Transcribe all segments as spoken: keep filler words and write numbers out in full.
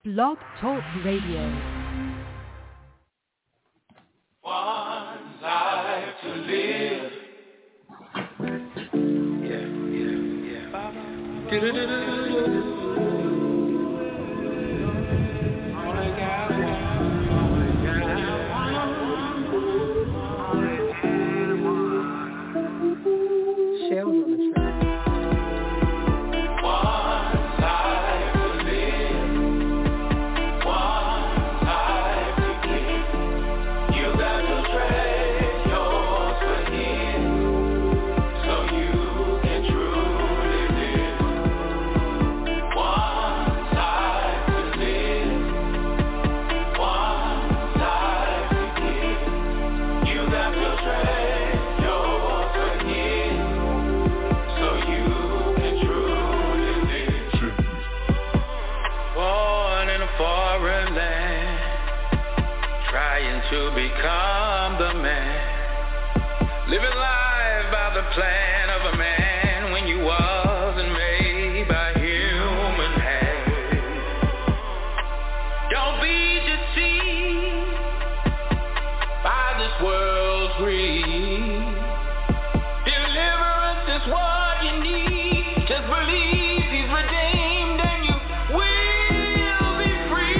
Blog Talk Radio. One life to live. Yeah, yeah, yeah. Do-do-do-do-do-do. Only got one. Only got one. Only one. Shells on the track. To become the man, living life by the plan of a man when you wasn't made by human hand. Don't be deceived by this world's greed. Deliverance is what you need. Just believe He's redeemed and you will be free.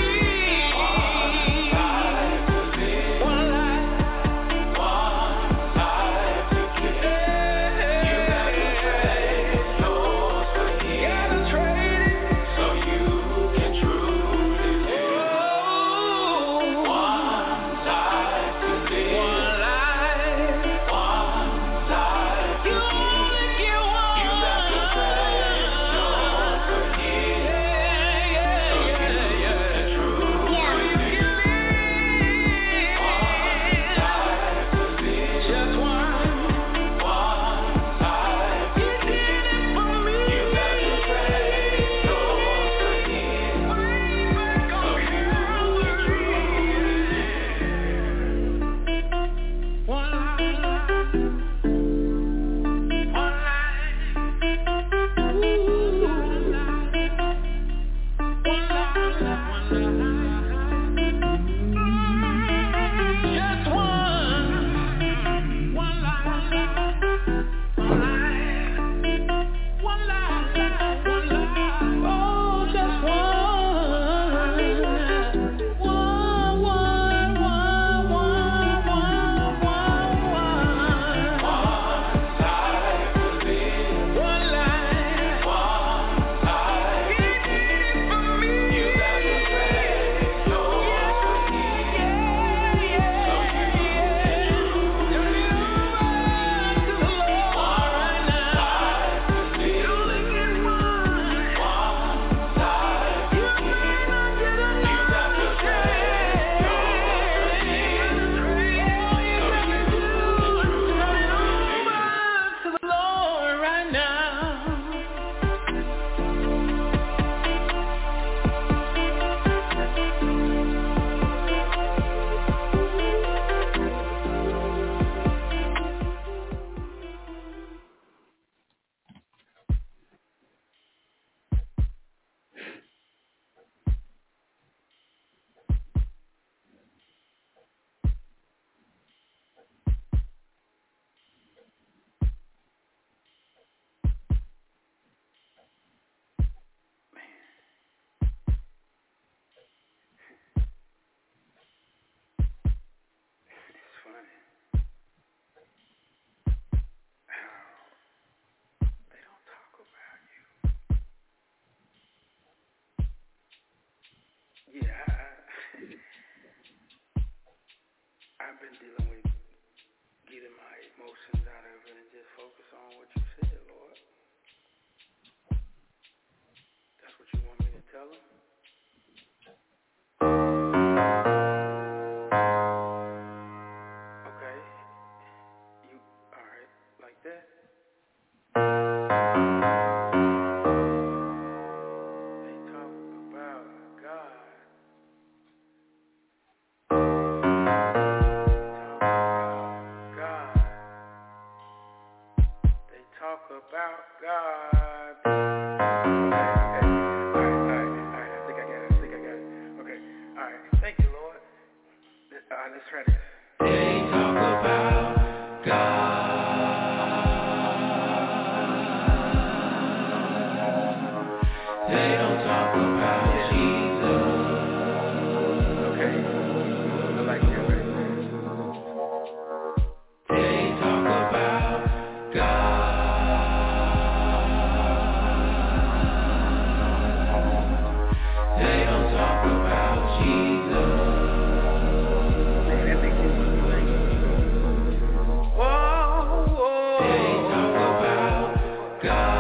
Yeah, I, I've been dealing with getting my emotions out of it and just focus on what you said, Lord. That's what you want me to tell them? Okay. You, all right, like that? About God. Hey, hey, all right, all right, all right. right, let's try this. They talk about God. They don't talk about Jesus. Okay. I like that right there. They talk about God. They don't talk about Jesus. Man, that makes it sing. Whoa, whoa. They talk about God.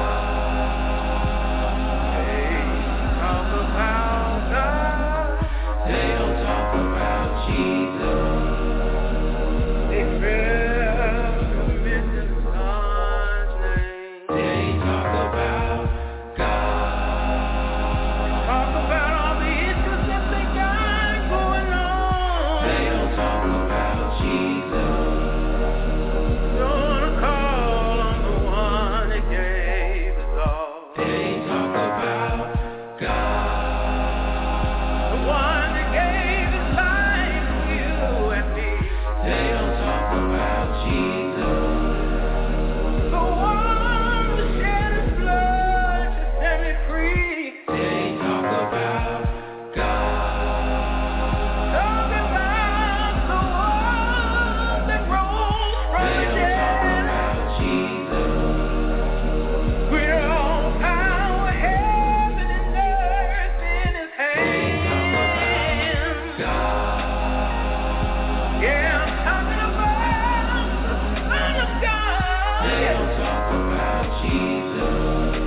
They talk about God. They don't talk about Jesus. They fail to mention God's name. They talk about God. Talk about all the issues that they got going on. They don't talk about Jesus. Gonna call on the one that gave us all. They talk about God. The one that gave his life for you and me. They don't talk about Jesus. The one that shed his blood to set me free. They talk about God. Talk about the one that rose from They the don't talk dead. about Jesus. With all power, heaven and earth in his They talk about hands. God. Yeah, I'm talking about the Son of God. They don't talk about Jesus.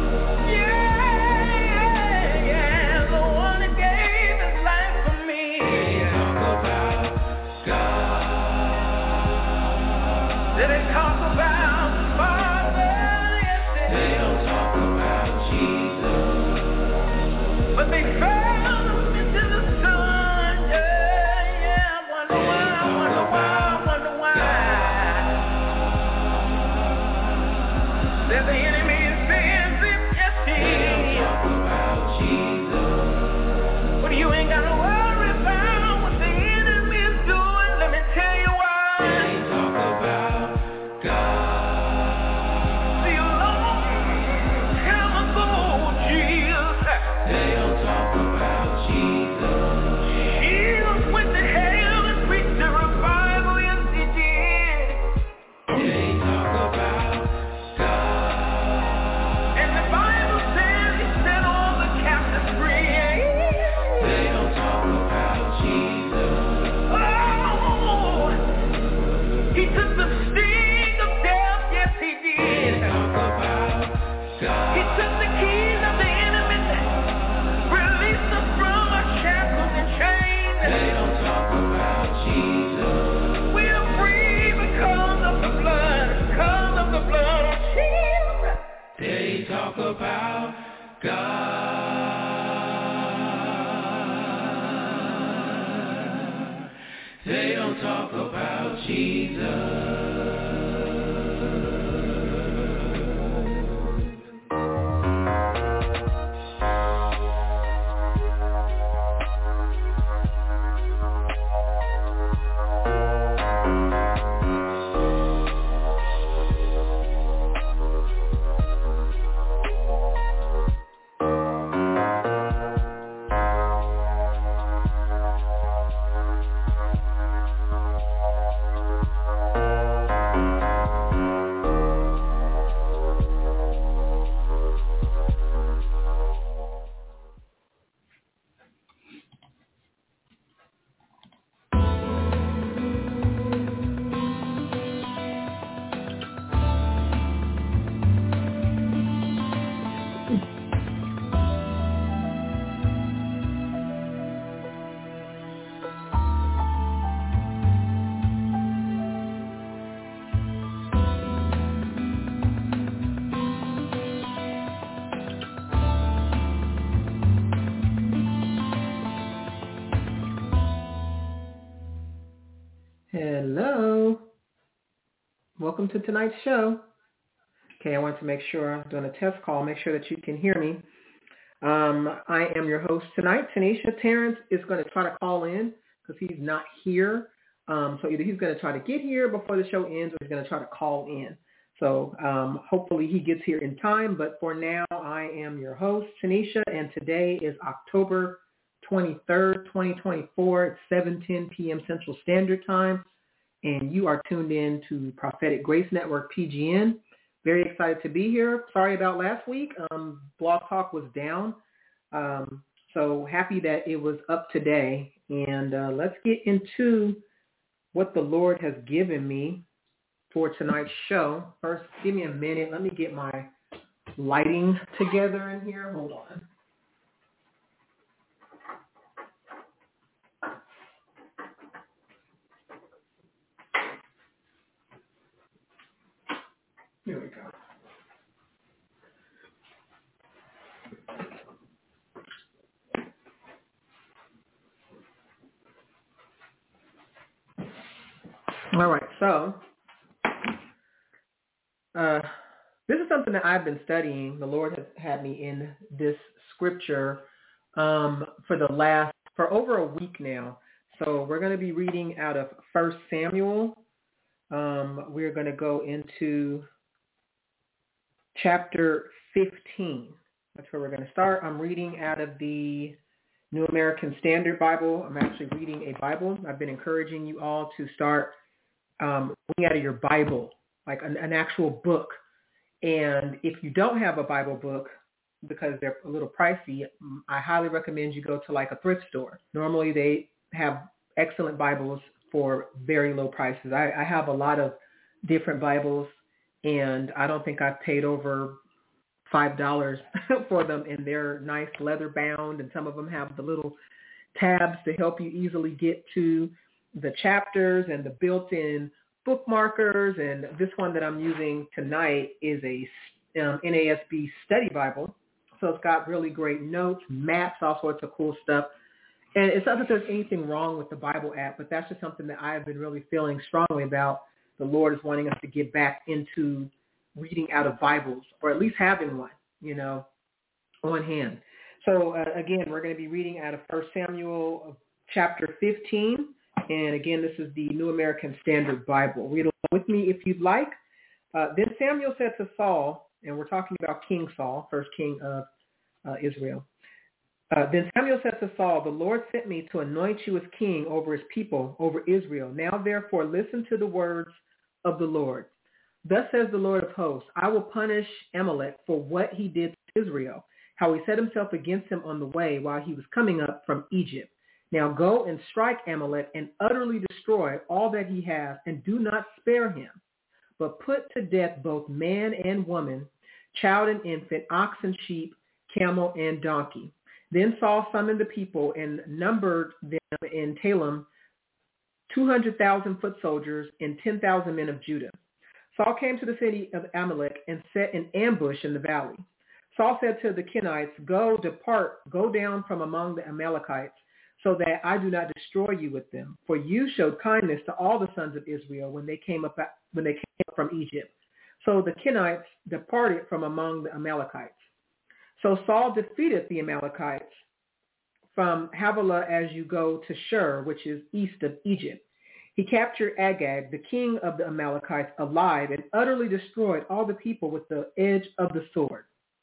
Yeah, yeah, the one that gave his life for me. They talk about God. Did they talk about the Father? Yes, they They did. don't talk about Jesus. But they fell into the Son. Yeah, yeah, I wonder why, I wonder why, I wonder why. That the enemy is busy, yes, he They don't is. talk about Jesus. But you ain't gotta worry about what the enemy is doing. Let me tell you They why. talk about God. See, a long time ago, Jesus, They don't talk about Jesus. Jesus went to hell and preached a revival. Yes, he did. They talk about God. And the Bible says he set all the captives free. They don't talk about Jesus. Oh, he took the sting of death. Yes, he They did. talk about He God. took the keys of the enemy, released us from our shackles and chains. They don't talk about Jesus. We are free because of the blood, because of the blood of Jesus. They talk about God. They don't talk about Jesus. Hello. Welcome to tonight's show. Okay, I want to make sure I'm doing a test call, make sure that you can hear me. Um, I am your host tonight. Tanisha Terrence is going to try to call in because he's not here. Um, so either he's going to try to get here before the show ends or he's going to try to call in. So um, hopefully he gets here in time. But for now, I am your host, Tanisha, and today is October twenty-third, twenty twenty-four. It's seven ten p.m. Central Standard Time, and you are tuned in to Prophetic Grace Network, P G N. Very excited to be here. Sorry about last week. Um, Blog Talk was down. Um, so happy that it was up today. And uh, let's get into what the Lord has given me for tonight's show. First, give me a minute. Let me get my lighting together in here. Hold on. Here we go. All right, so uh, this is something that I've been studying. The Lord has had me in this scripture um, for the last, for over a week now. So we're going to be reading out of First Samuel. Um, we're going to go into chapter fifteen. That's where we're going to start. I'm reading out of the New American Standard Bible. I'm actually reading a Bible. I've been encouraging you all to start Um, reading out of your Bible, like an, an actual book. And if you don't have a Bible book, because they're a little pricey, I highly recommend you go to like a thrift store. Normally they have excellent Bibles for very low prices. I, I have a lot of different Bibles, and I don't think I've paid over five dollars for them, and they're nice leather bound, and some of them have the little tabs to help you easily get to the chapters and the built-in bookmarkers. And this one that I'm using tonight is a um, N A S B study Bible. So it's got really great notes, maps, all sorts of cool stuff. And it's not that there's anything wrong with the Bible app, but that's just something that I've been really feeling strongly about. The Lord is wanting us to get back into reading out of Bibles, or at least having one, you know, on hand. So uh, again, we're going to be reading out of First Samuel chapter fifteen. And again, this is the New American Standard Bible. Read along with me if you'd like. Uh, then Samuel said to Saul, and we're talking about King Saul, first king of uh, Israel. Uh, then Samuel said to Saul, the Lord sent me to anoint you as king over his people, over Israel. Now therefore listen to the words of the Lord. Thus says the Lord of hosts, I will punish Amalek for what he did to Israel, how he set himself against him on the way while he was coming up from Egypt. Now go and strike Amalek and utterly destroy all that he has, and do not spare him, but put to death both man and woman, child and infant, ox and sheep, camel and donkey. Then Saul summoned the people and numbered them in Telem, two hundred thousand foot soldiers and ten thousand men of Judah. Saul came to the city of Amalek and set an ambush in the valley. Saul said to the Kenites, go, depart, go down from among the Amalekites, so that I do not destroy you with them. For you showed kindness to all the sons of Israel when they came up when they came up from Egypt. So the Kenites departed from among the Amalekites. So Saul defeated the Amalekites from Havilah as you go to Shur, which is east of Egypt. He captured Agag, the king of the Amalekites, alive, and utterly destroyed all the people with the edge of the sword.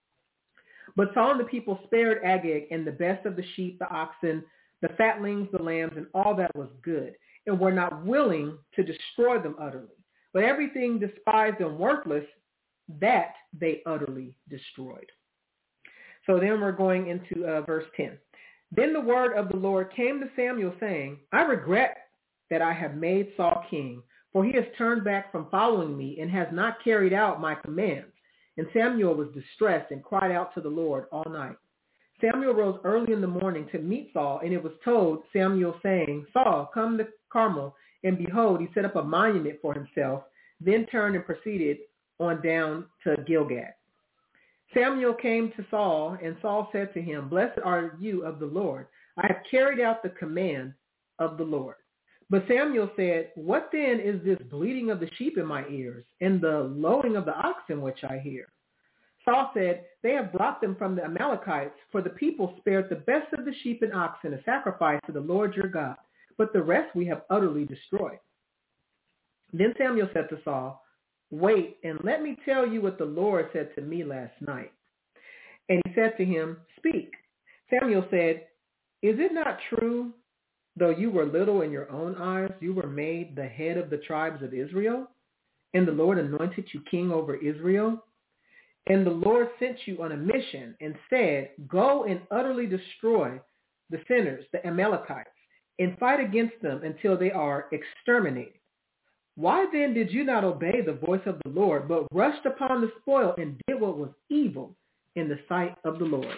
But Saul and the people spared Agag and the best of the sheep, the oxen, the fatlings, the lambs, and all that was good, and were not willing to destroy them utterly. But everything despised and worthless, that they utterly destroyed. So then we're going into uh, verse ten. Then the word of the Lord came to Samuel, saying, I regret that I have made Saul king, for he has turned back from following me and has not carried out my commands. And Samuel was distressed and cried out to the Lord all night. Samuel rose early in the morning to meet Saul, and it was told Samuel, saying, Saul, come to Carmel. And behold, he set up a monument for himself, then turned and proceeded on down to Gilgal. Samuel came to Saul, and Saul said to him, Blessed are you of the Lord. I have carried out the command of the Lord. But Samuel said, What then is this bleating of the sheep in my ears, and the lowing of the oxen which I hear? Saul said, They have brought them from the Amalekites, for the people spared the best of the sheep and oxen to sacrifice to the Lord your God. but the rest we have utterly destroyed. Then Samuel said to Saul, wait, and let me tell you what the Lord said to me last night. And he said to him, speak. Samuel said, is it not true, though you were little in your own eyes, you were made the head of the tribes of Israel? And the Lord anointed you king over Israel? And the Lord sent you on a mission and said, go and utterly destroy the sinners, the Amalekites, and fight against them until they are exterminated. Why then did you not obey the voice of the Lord, but rushed upon the spoil and did what was evil in the sight of the Lord?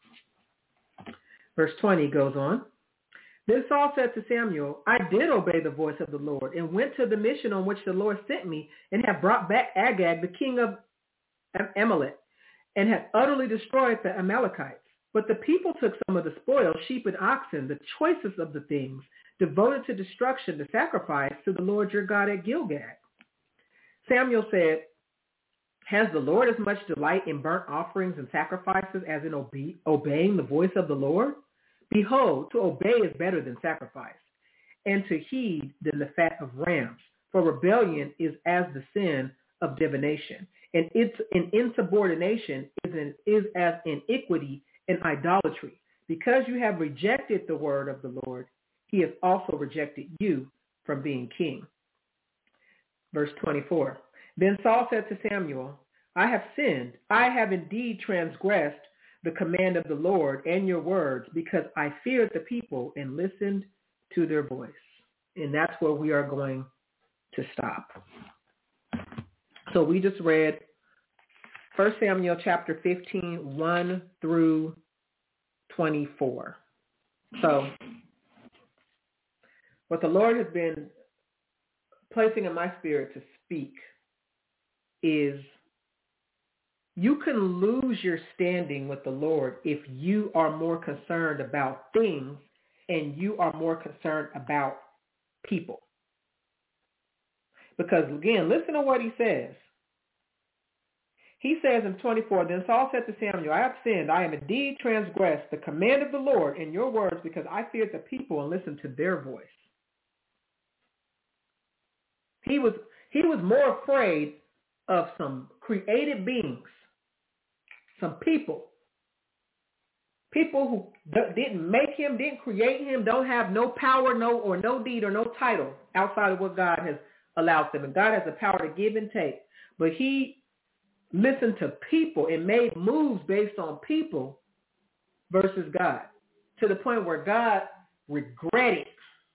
Verse twenty goes on. Then Saul said to Samuel, I did obey the voice of the Lord and went to the mission on which the Lord sent me and have brought back Agag, the king of Amalek, and have utterly destroyed the Amalekites. But the people took some of the spoil, sheep and oxen, the choicest of the things, devoted to destruction, to sacrifice to the Lord your God at Gilgal. Samuel said, has the Lord as much delight in burnt offerings and sacrifices as in obe- obeying the voice of the Lord? Behold, to obey is better than sacrifice, and to heed than the fat of rams. For rebellion is as the sin of divination, and its in insubordination is, in, is as iniquity and idolatry. Because you have rejected the word of the Lord, he has also rejected you from being king. Verse twenty-four. Then Saul said to Samuel, I have sinned. I have indeed transgressed the command of the Lord and your words, because I feared the people and listened to their voice. And that's where we are going to stop. So we just read First Samuel chapter fifteen, one through twenty-four. So what the Lord has been placing in my spirit to speak is you can lose your standing with the Lord if you are more concerned about things and you are more concerned about people. Because again, listen to what he says. He says in twenty-four, then Saul said to Samuel, I have sinned. I am indeed transgressed the command of the Lord in your words because I feared the people and listened to their voice. He was, he was more afraid of some created beings, some people, people who d- didn't make him, didn't create him, don't have no power, no or no deed or no title outside of what God has allowed them. And God has the power to give and take. But he listened to people and made moves based on people versus God, to the point where God regretted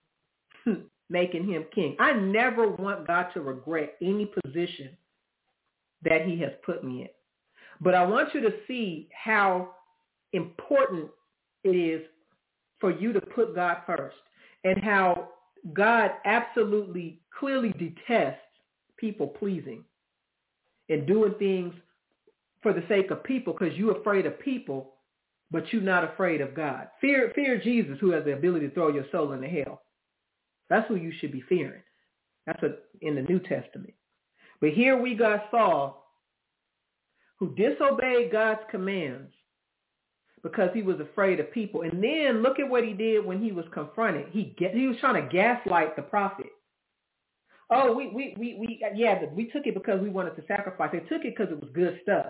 making him king. I never want God to regret any position that he has put me in. But I want you to see how important it is for you to put God first, and how God absolutely clearly detests people pleasing and doing things for the sake of people because you're afraid of people, but you're not afraid of God. Fear, fear Jesus, who has the ability to throw your soul into hell. That's who you should be fearing. That's what in the New Testament. But here we got Saul, who disobeyed God's commands because he was afraid of people. And then look at what he did when he was confronted. He get, he was trying to gaslight the prophet. Oh, we, we, we, we, yeah, we took it because we wanted to sacrifice. They took it because it was good stuff.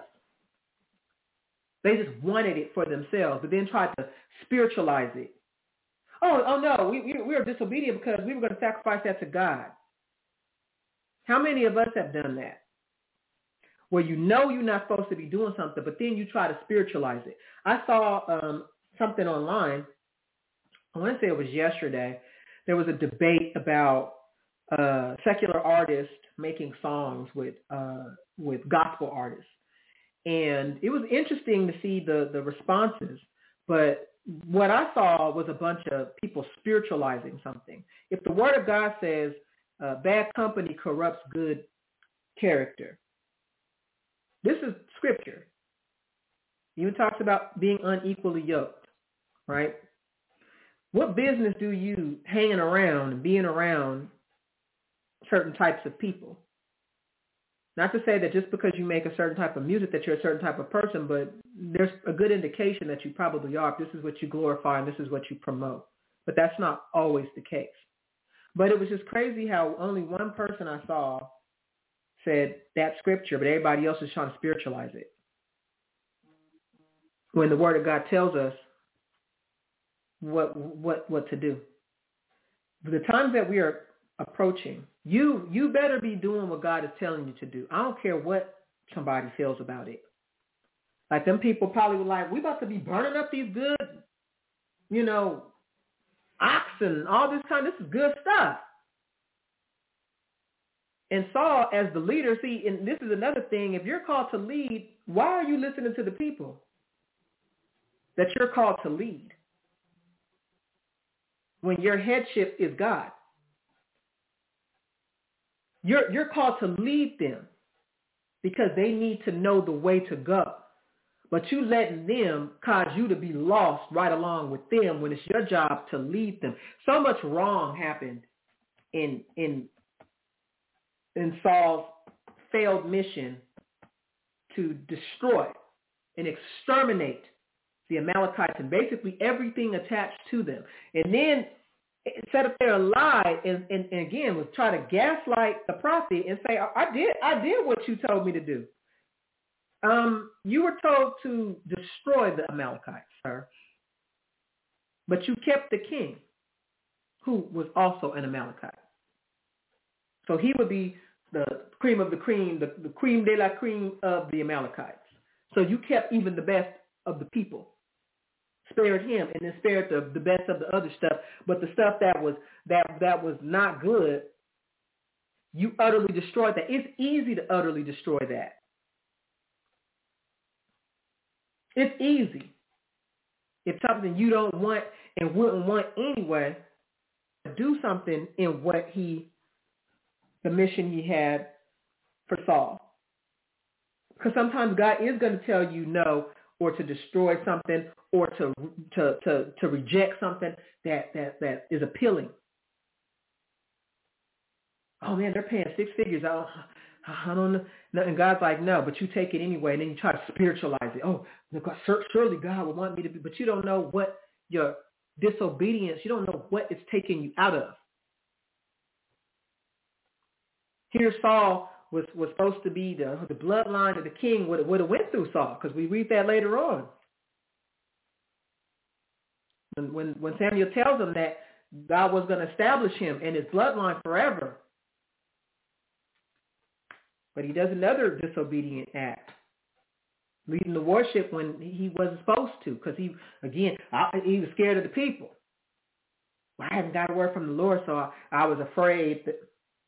They just wanted it for themselves, but then tried to spiritualize it. Oh, oh no, we, we, we were disobedient because we were going to sacrifice that to God. How many of us have done that? Where you know you're not supposed to be doing something, but then you try to spiritualize it. I saw um, something online. I want to say it was yesterday. There was a debate about uh, secular artists making songs with uh, with gospel artists. And it was interesting to see the, the responses. But what I saw was a bunch of people spiritualizing something. If the word of God says uh, bad company corrupts good character, this is scripture. It even talks about being unequally yoked, right? What business do you hanging around and being around certain types of people? Not to say that just because you make a certain type of music that you're a certain type of person, but there's a good indication that you probably are if this is what you glorify and this is what you promote. but that's not always the case. But it was just crazy how only one person I saw said that scripture, but everybody else is trying to spiritualize it. When the Word of God tells us what what what to do. The times that we are approaching, you you better be doing what God is telling you to do. I don't care what somebody feels about it. Like them people probably were like, we about to be burning up these good, you know, oxen, all this kind. This is good stuff. And Saul, as the leader, see, and this is another thing. If you're called to lead, why are you listening to the people that you're called to lead when your headship is God? You're you're called to lead them because they need to know the way to go. But you letting them cause you to be lost right along with them when it's your job to lead them. So much wrong happened in in in Saul's failed mission to destroy and exterminate the Amalekites and basically everything attached to them. And then set up there a lie and, and, and again was try to gaslight the prophet and say, I did I did what you told me to do. Um, you were told to destroy the Amalekites, sir. But you kept the king, who was also an Amalekite. So he would be the cream of the cream, the, the cream de la cream of the Amalekites. So you kept even the best of the people. Spared him and then spared the, the best of the other stuff. But the stuff that was that that was not good, you utterly destroyed that. It's easy to utterly destroy that. It's easy. It's something you don't want and wouldn't want anyway. Do something in what he, the mission he had for Saul. Because sometimes God is going to tell you no, or to destroy something, or to to to, to reject something that, that, that is appealing. Oh man, they're paying six figures. I don't, I don't know. And God's like, no, but you take it anyway. And then you try to spiritualize it. Oh, surely God would want me to be, but you don't know what your disobedience, you don't know what it's taking you out of. Here Saul was, was supposed to be the, the bloodline of the king would, would have went through Saul, because we read that later on. When, when, when Samuel tells him that God was going to establish him and his bloodline forever. But he does another disobedient act, leading the worship when he wasn't supposed to, because he, again, I, he was scared of the people. Well, I haven't got a word from the Lord, so I, I was afraid that.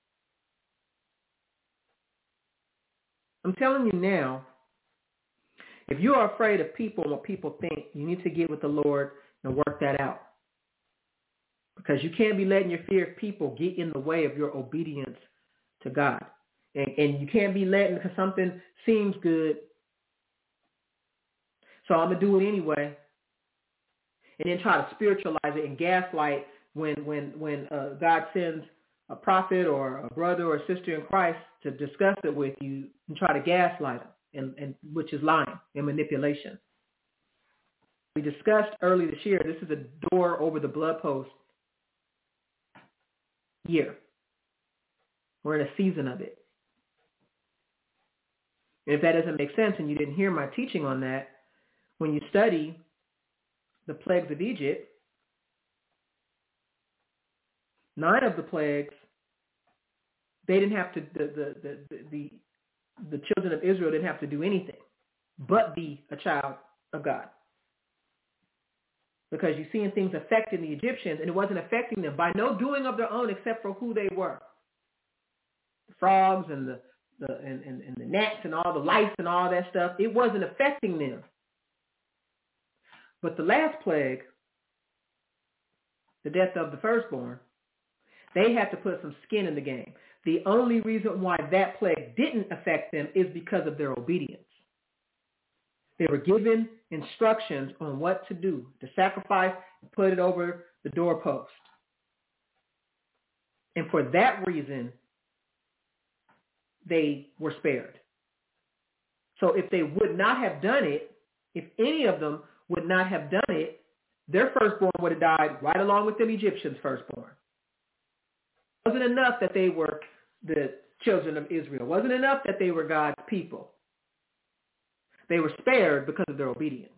I'm telling you now, if you are afraid of people and what people think, you need to get with the Lord and work that out. Because you can't be letting your fear of people get in the way of your obedience to God. And, and you can't be letting, because something seems good, so I'm going to do it anyway. And then try to spiritualize it and gaslight when when when uh, God sends a prophet or a brother or a sister in Christ to discuss it with you, and try to gaslight them, and, and which is lying and manipulation. We discussed early this year, this is a door over the blood post year. We're in a season of it. And if that doesn't make sense and you didn't hear my teaching on that, when you study the plagues of Egypt, nine of the plagues, they didn't have to, the, the, the, the, the children of Israel didn't have to do anything but be a child of God. Because you're seeing things affecting the Egyptians, and it wasn't affecting them by no doing of their own except for who they were. The frogs and the, the and, and, and the gnats and all the lice and all that stuff, it wasn't affecting them. But the last plague, the death of the firstborn, they had to put some skin in the game. The only reason why that plague didn't affect them is because of their obedience. They were given instructions on what to do, to sacrifice and put it over the doorpost. And for that reason, they were spared. So if they would not have done it, if any of them would not have done it, their firstborn would have died right along with them Egyptians' firstborn. It wasn't enough that they were the children of Israel. It wasn't enough that they were God's people. They were spared because of their obedience.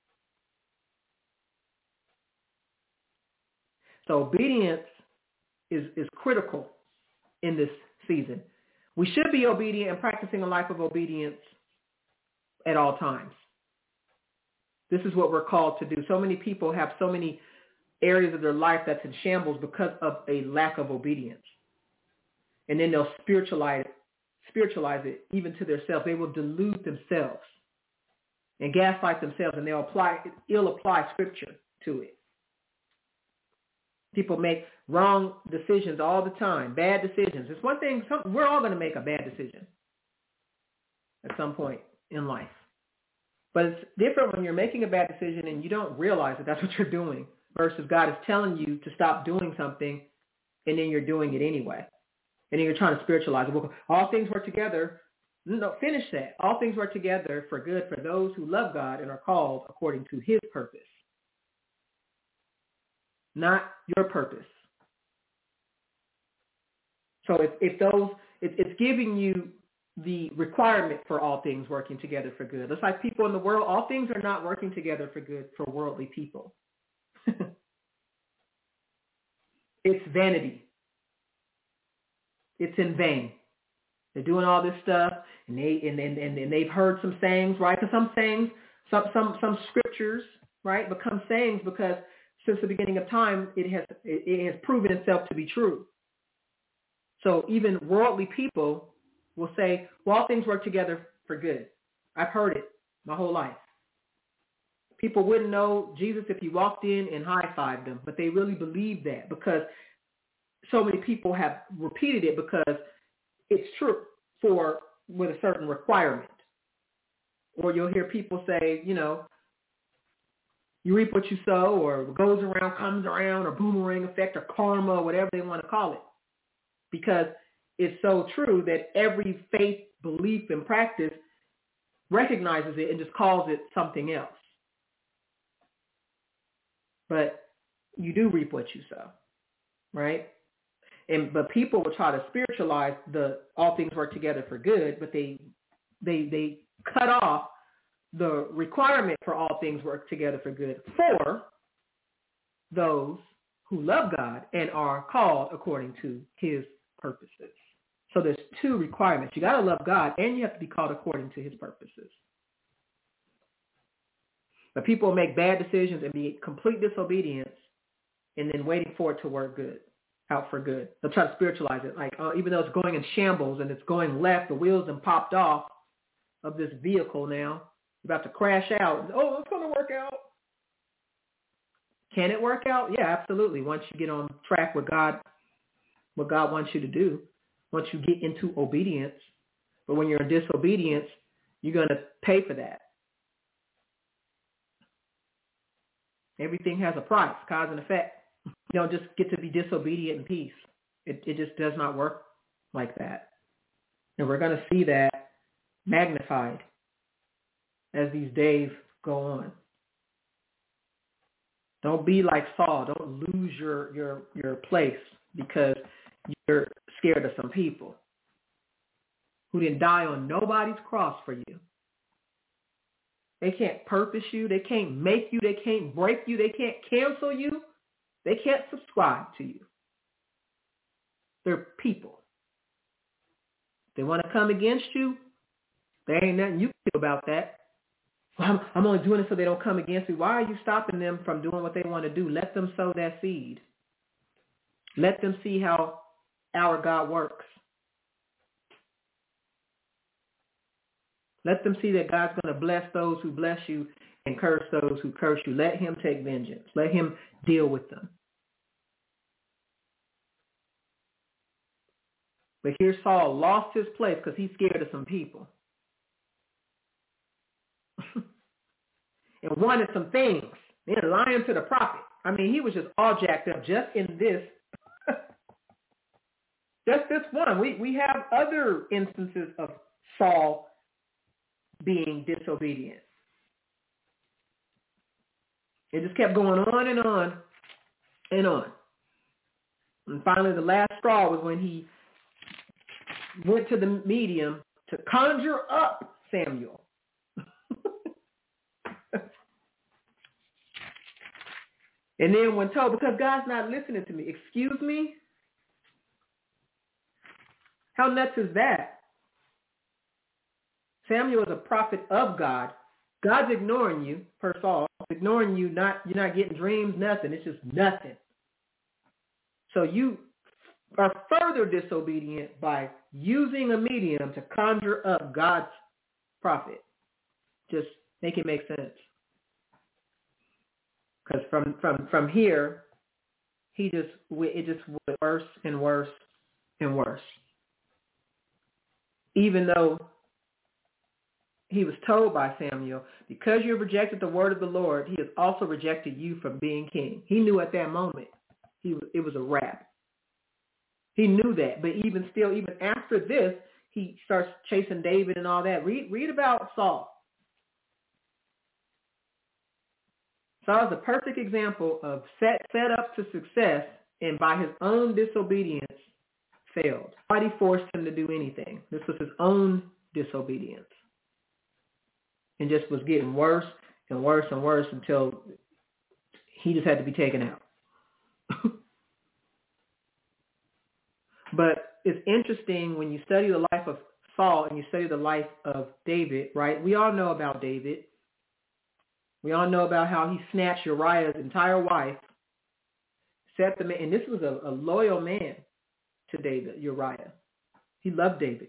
So obedience is, is critical in this season. We should be obedient and practicing a life of obedience at all times. This is what we're called to do. So many people have so many areas of their life that's in shambles because of a lack of obedience. And then they'll spiritualize it, spiritualize it even to themselves. They will delude themselves and gaslight themselves, and they'll apply, ill apply scripture to it. People make wrong decisions all the time, bad decisions. It's one thing, some, we're all going to make a bad decision at some point in life. But it's different when you're making a bad decision and you don't realize that that's what you're doing versus God is telling you to stop doing something and then you're doing it anyway. And then you're trying to spiritualize it. Well, all things work together. No, finish that. All things work together for good for those who love God and are called according to his purpose. Not your purpose. So if, if those, it, it's giving you the requirement for all things working together for good. It's like people in the world, all things are not working together for good for worldly people. It's vanity. It's in vain. They're doing all this stuff, and they and and, and, and they've heard some sayings, right? Because some sayings, some some some scriptures, right, become sayings because since the beginning of time, it has it, it has proven itself to be true. So even worldly people will say, well, all things work together for good. I've heard it my whole life. People wouldn't know Jesus if you walked in and high-fived them, but they really believe that because so many people have repeated it because it's true for with a certain requirement. Or you'll hear people say, you know, you reap what you sow, or what goes around comes around, or boomerang effect, or karma, or whatever they want to call it. Because it's so true that every faith, belief, and practice recognizes it and just calls it something else. But you do reap what you sow, right? And but people will try to spiritualize the all things work together for good, but they they they cut off the requirement for all things work together for good for those who love God and are called according to his purposes. So there's two requirements. You got to love God and you have to be called according to his purposes. But people make bad decisions and be complete disobedience and then waiting for it to work good, out for good. They'll try to spiritualize it. Like, uh, even though it's going in shambles and it's going left, the wheels have popped off of this vehicle now. About to crash out. Oh, it's going to work out. Can it work out? Yeah, absolutely. Once you get on track with God, what God wants you to do, once you get into obedience. But when you're in disobedience, you're going to pay for that. Everything has a price, cause and effect. You don't just get to be disobedient in peace. It, it just does not work like that. And we're going to see that magnified as these days go on. Don't be like Saul. Don't lose your, your, your place because you're scared of some people who didn't die on nobody's cross for you. They can't purpose you. They can't make you. They can't break you. They can't cancel you. They can't subscribe to you. They're people. If they want to come against you, there ain't nothing you can do about that. Well, I'm, I'm only doing it so they don't come against me. Why are you stopping them from doing what they want to do? Let them sow that seed. Let them see how our God works. Let them see that God's going to bless those who bless you and curse those who curse you. Let him take vengeance. Let him deal with them. But here Saul lost his place because he's scared of some people. And wanted some things. Then lying to the prophet. I mean, he was just all jacked up just in this. Just this one. We, we have other instances of Saul being disobedient. It just kept going on and on and on. And finally, the last straw was when he went to the medium to conjure up Samuel. And then when told, because God's not listening to me, excuse me? How nuts is that? Samuel is a prophet of God. God's ignoring you, per Saul, ignoring you, not you're not getting dreams, nothing. It's just nothing. So you are further disobedient by using a medium to conjure up God's prophet. Just make it make sense. Because from, from, from here, he just it just went worse and worse and worse. Even though he was told by Samuel, because you have rejected the word of the Lord, he has also rejected you from being king. He knew at that moment he it was a wrap. He knew that, but even still, even after this, he starts chasing David and all that. Read read about Saul. Saul is a perfect example of set set up to success, and by his own disobedience, failed. Nobody forced him to do anything. This was his own disobedience. And just was getting worse and worse and worse until he just had to be taken out. But it's interesting when you study the life of Saul and you study the life of David, right? We all know about David. We all know about how he snatched Uriah's entire wife, set the man, and this was a, a loyal man to David, Uriah. He loved David.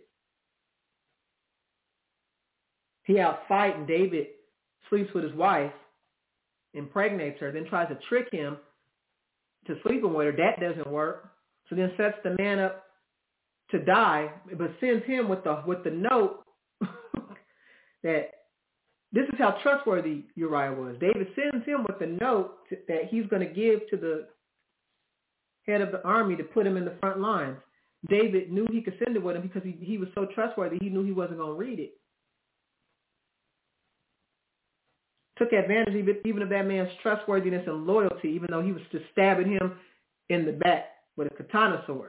He out fighting David, sleeps with his wife, impregnates her, then tries to trick him to sleeping with her. That doesn't work. So then sets the man up to die, but sends him with the with the note that this is how trustworthy Uriah was. David sends him with the note to, that he's going to give to the head of the army to put him in the front lines. David knew he could send it with him because he, he was so trustworthy, he knew he wasn't going to read it. Took advantage even, even of that man's trustworthiness and loyalty, even though he was just stabbing him in the back with a katana sword.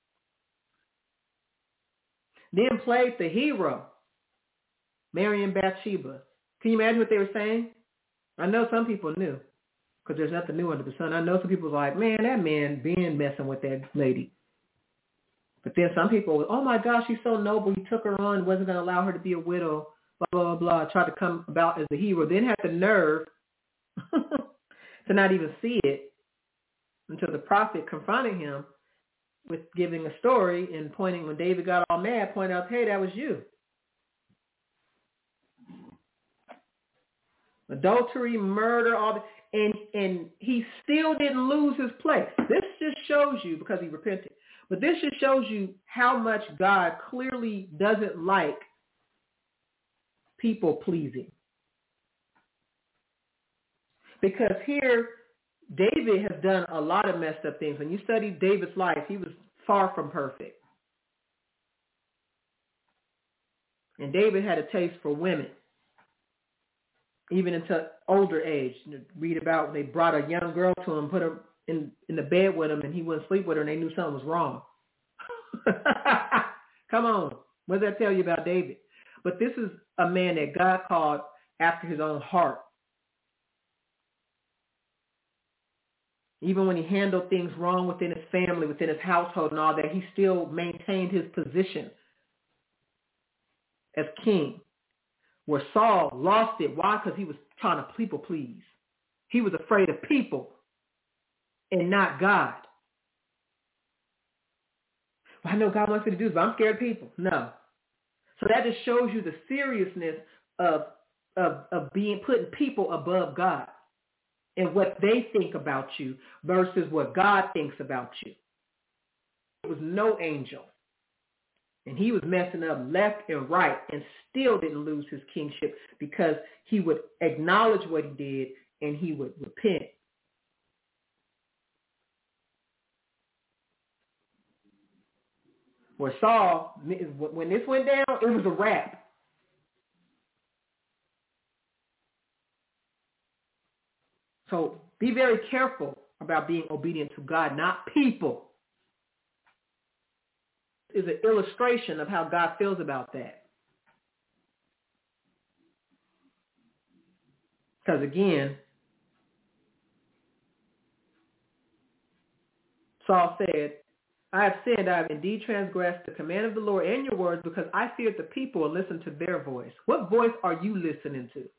Then played the hero, marrying Bathsheba. Can you imagine what they were saying? I know some people knew, because there's nothing new under the sun. I know some people were like, man, that man been messing with that lady. But then some people were, oh my gosh, she's so noble. He took her on, wasn't going to allow her to be a widow, blah, blah, blah. Tried to come about as a hero. Then had the nerve to not even see it until the prophet confronted him with giving a story and pointing, when David got all mad, pointing out, hey, that was you. Adultery, murder, all that. And, and he still didn't lose his place. This just shows you, because he repented, but this just shows you how much God clearly doesn't like people pleasing. Because here, David has done a lot of messed up things. When you study David's life, he was far from perfect. And David had a taste for women, even into older age. Read about they brought a young girl to him, put her in, in the bed with him, and he wouldn't sleep with her, and they knew something was wrong. Come on. What does that tell you about David? But this is a man that God called after his own heart. Even when he handled things wrong within his family, within his household and all that, he still maintained his position as king. Where Saul lost it. Why? Because he was trying to people please. He was afraid of people and not God. Well, I know God wants me to do this, but I'm scared of people. No. So that just shows you the seriousness of, of, of being putting people above God and what they think about you versus what God thinks about you. It was no angel. And he was messing up left and right and still didn't lose his kingship because he would acknowledge what he did and he would repent. Where Saul, when this went down, it was a wrap. So be very careful about being obedient to God, not people. Is an illustration of how God feels about that. Because again, Saul said, I have sinned, I have indeed transgressed the command of the Lord and your words because I feared the people and listened to their voice. What voice are you listening to?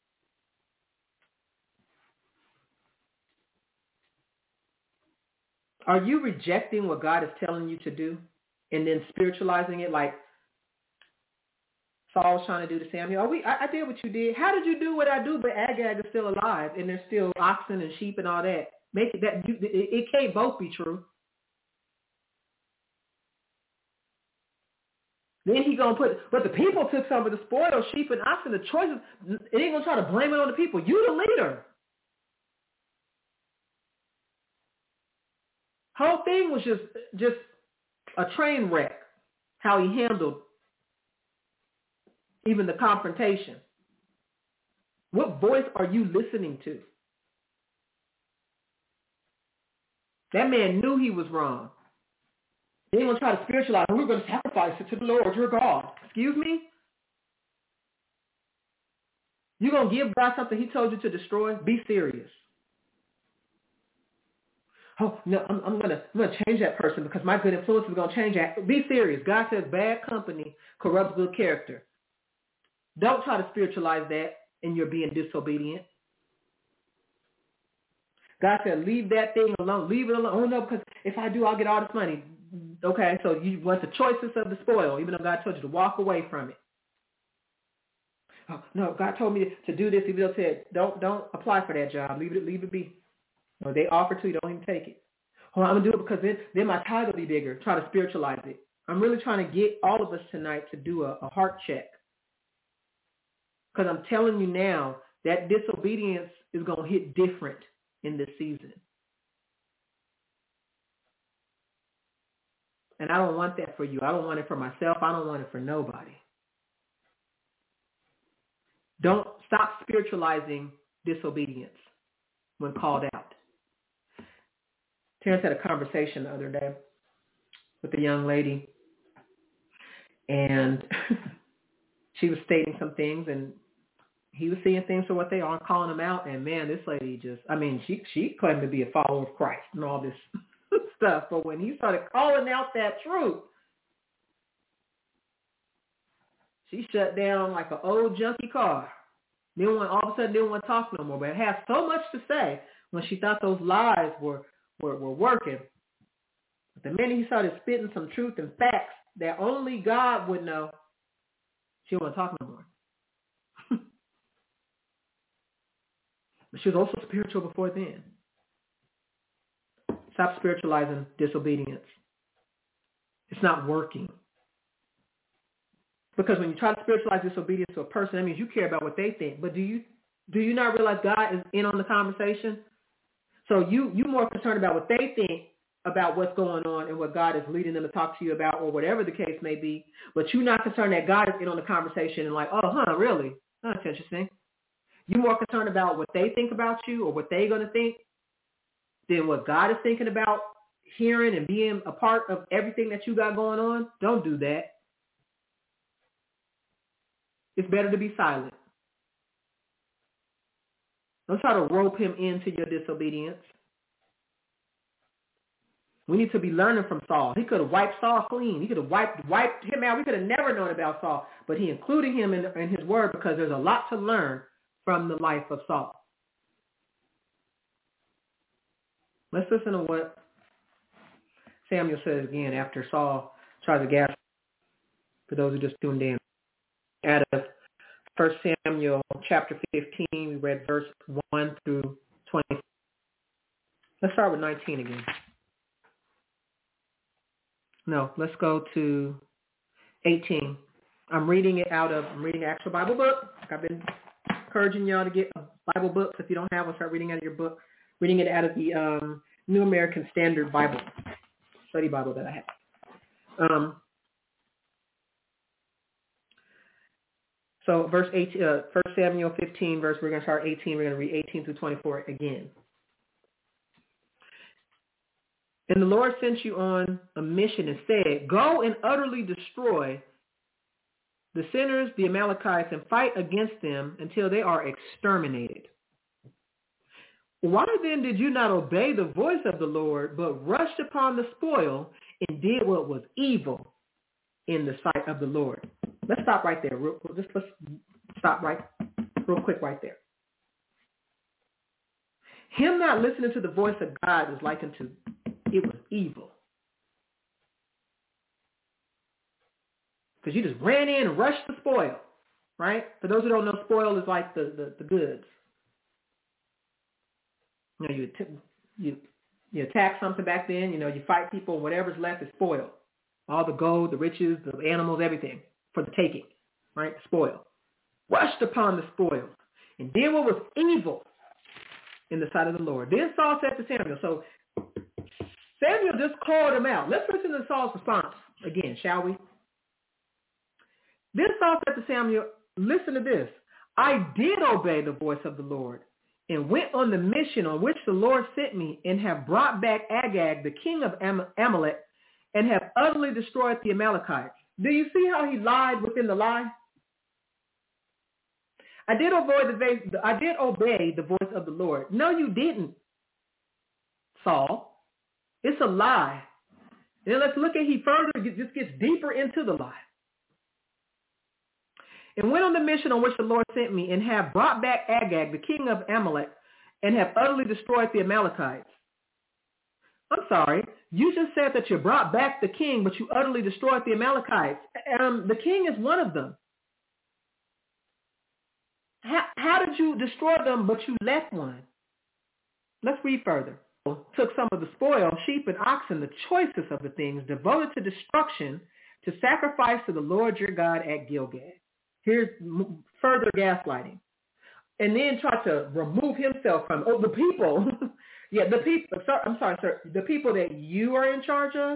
Are you rejecting what God is telling you to do and then spiritualizing it like Saul was trying to do to Samuel? Oh, we, I, I did what you did. How did you do what I do? But Agag is still alive and there's still oxen and sheep and all that. Make it that you, it, it can't both be true. Then he gonna put, but the people took some of the spoil, sheep and oxen. The choices, it ain't gonna try to blame it on the people. You the leader. Whole thing was just just a train wreck. How he handled even the confrontation. What voice are you listening to? That man knew he was wrong. They ain't gonna try to spiritualize. We're gonna sacrifice it to the Lord, your God. Excuse me? You're gonna give God something he told you to destroy? Be serious. Oh no, I'm, I'm gonna I'm gonna change that person because my good influence is gonna change that. Be serious. God says bad company corrupts good character. Don't try to spiritualize that and you're being disobedient. God said, leave that thing alone. Leave it alone. Oh no, because if I do, I'll get all this money. Okay, so you want the choices of the spoil, even though God told you to walk away from it. Oh no, God told me to do this. Even though he said, don't don't apply for that job. Leave it leave it be. Or they offer to you, don't even take it. Oh, I'm gonna do it because then then my tithe will be bigger. Try to spiritualize it. I'm really trying to get all of us tonight to do a, a heart check. Because I'm telling you now that disobedience is gonna hit different in this season. And I don't want that for you. I don't want it for myself. I don't want it for nobody. Don't stop spiritualizing disobedience when called out. Terrence had a conversation the other day with a young lady, and she was stating some things, and he was seeing things for what they are, calling them out. And man, this lady just, I mean, she she claimed to be a follower of Christ and all this stuff. But when he started calling out that truth, she shut down like an old junky car. Didn't want, all of a sudden didn't want to talk no more. But it had so much to say when she thought those lies were, were, were working. But the minute he started spitting some truth and facts that only God would know, she didn't want to talk no more. But she was also spiritual before then. Stop spiritualizing disobedience. It's not working. Because when you try to spiritualize disobedience to a person, that means you care about what they think. But do you do you not realize God is in on the conversation? So you you more concerned about what they think about what's going on and what God is leading them to talk to you about, or whatever the case may be. But you're not concerned that God is in on the conversation and like, oh, huh, really? That's interesting. You're more concerned about what they think about you or what they're going to think than what God is thinking about hearing and being a part of everything that you got going on. Don't do that. It's better to be silent. Don't try to rope him into your disobedience. We need to be learning from Saul. He could have wiped Saul clean. He could have wiped wiped him out. We could have never known about Saul. But he included him in, in his word because there's a lot to learn from the life of Saul. Let's listen to what Samuel says again after Saul tries to gas. For those who just tuned in. Out of First Samuel chapter fifteen, we read verse one through twenty. Let's start with nineteen again. No, let's go to eighteen. I'm reading it out of, I'm reading the actual Bible book. I've been encouraging y'all to get a Bible book. So if you don't have one, start reading out of your book. Reading it out of the um, New American Standard Bible, study Bible that I have. Um, So verse eighteen, uh, First Samuel fifteen, verse, we're going to start eighteen. We're going to read eighteen through twenty-four again. And the Lord sent you on a mission and said, go and utterly destroy the sinners, the Amalekites, and fight against them until they are exterminated. Why then did you not obey the voice of the Lord, but rushed upon the spoil and did what was evil in the sight of the Lord? Let's stop right there. Real, just let's stop right, real quick right there. Him not listening to the voice of God is likened to it was evil. Because you just ran in and rushed the spoil, right? For those who don't know, spoil is like the, the, the goods. You know, you, you you attack something back then, you know, you fight people, whatever's left is spoil. All the gold, the riches, the animals, everything for the taking, right? Spoil. Rushed upon the spoil and did what was evil in the sight of the Lord. Then Saul said to Samuel, so Samuel just called him out. Let's listen to Saul's response again, shall we? Then Saul said to Samuel, listen to this. I did obey the voice of the Lord and went on the mission on which the Lord sent me and have brought back Agag, the king of Am- Amalek, and have utterly destroyed the Amalekites. Do you see how he lied within the lie? I did obey the, I did obey the voice of the Lord. No, you didn't, Saul. It's a lie. Then let's look at he further just gets deeper into the lie. And went on the mission on which the Lord sent me and have brought back Agag, the king of Amalek, and have utterly destroyed the Amalekites. I'm sorry. You just said that you brought back the king, but you utterly destroyed the Amalekites. Um, the king is one of them. How, how did you destroy them, but you left one? Let's read further. Took some of the spoil, sheep and oxen, the choicest of the things, devoted to destruction, to sacrifice to the Lord your God at Gilgal. Here's further gaslighting. And then try to remove himself from, oh, the people. yeah, the people, sorry, I'm sorry, sir. The people that you are in charge of.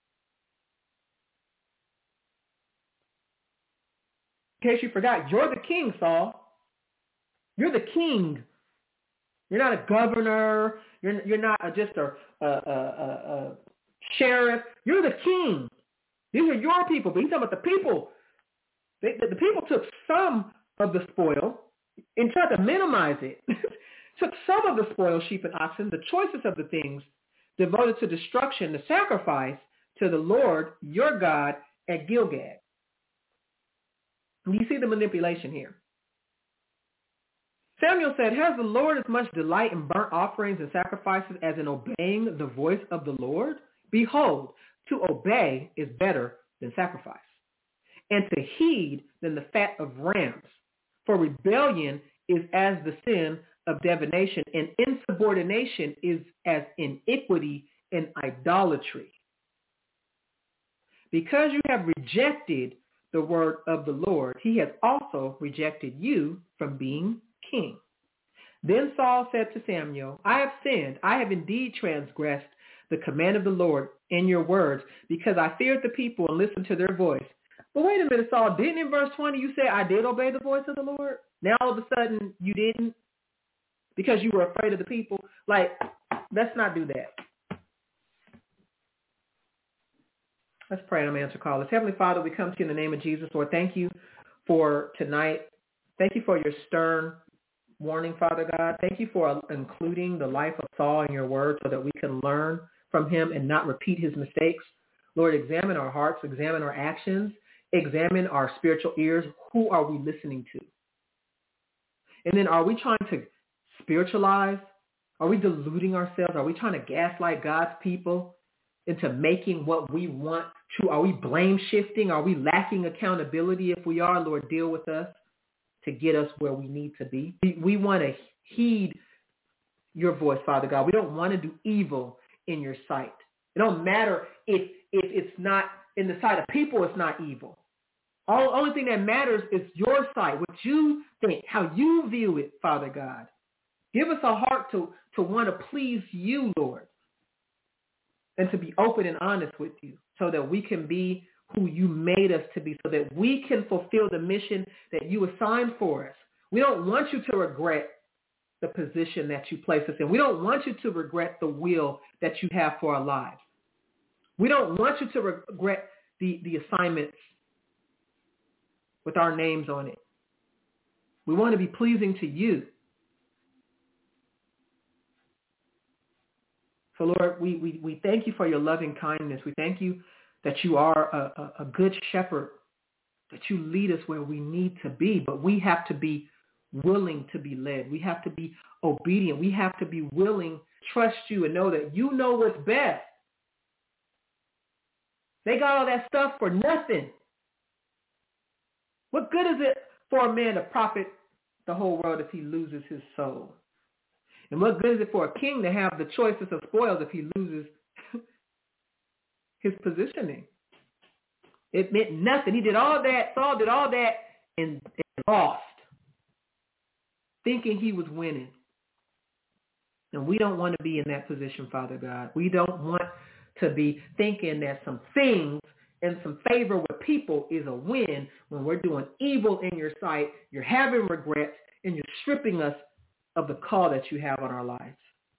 In case you forgot, you're the king, Saul. You're the king. You're not a governor. You're, you're not a, just a, a, a, a sheriff. You're the king. These are your people. But he's talking about the people. They, the, the people took some of the spoil and tried to minimize it. Took some of the spoil, sheep and oxen, the choicest of the things, devoted to destruction, the sacrifice to the Lord your God at Gilgal. You see the manipulation here. Samuel said, has the Lord as much delight in burnt offerings and sacrifices as in obeying the voice of the Lord? Behold, to obey is better than sacrifice, and to heed than the fat of rams. For rebellion is as the sin of divination, and insubordination is as iniquity and idolatry. Because you have rejected the word of the Lord, he has also rejected you from being king. Then Saul said to Samuel, I have sinned. I have indeed transgressed the command of the Lord in your words, because I feared the people and listened to their voice. But wait a minute, Saul, didn't in verse twenty you say I did obey the voice of the Lord? Now all of a sudden you didn't because you were afraid of the people? Like, let's not do that. Let's pray and I'm answer callers. Heavenly Father, we come to you in the name of Jesus. Lord, thank you for tonight. Thank you for your stern warning, Father God. Thank you for including the life of Saul in your word so that we can learn from him and not repeat his mistakes. Lord, examine our hearts, examine our actions, examine our spiritual ears. Who are we listening to? And then are we trying to spiritualize? Are we deluding ourselves? Are we trying to gaslight God's people into making what we want true? Are we blame shifting? Are we lacking accountability? If we are, Lord, deal with us to get us where we need to be. We, we want to heed your voice, Father God. We don't want to do evil in your sight. It don't matter if if it's not in the sight of people, it's not evil. All only thing that matters is your sight, what you think, how you view it, Father God. Give us a heart to, to want to please you, Lord, and to be open and honest with you so that we can be who you made us to be so that we can fulfill the mission that you assigned for us. We don't want you to regret the position that you place us in. We don't want you to regret the will that you have for our lives. We don't want you to regret the, the assignments with our names on it. We want to be pleasing to you. So, Lord, we, we, we thank you for your loving kindness. We thank you that you are a, a, a good shepherd, that you lead us where we need to be, but we have to be willing to be led. We have to be obedient. We have to be willing to trust you and know that you know what's best. They got all that stuff for nothing. What good is it for a man to profit the whole world if he loses his soul? And what good is it for a king to have the choicest of spoils if he loses his positioning? It meant nothing. He did all that, Saul did all that, and, and lost, thinking he was winning. And we don't want to be in that position, Father God. We don't want to be thinking that some things and some favor with people is a win when we're doing evil in your sight, you're having regrets, and you're stripping us of the call that you have on our lives.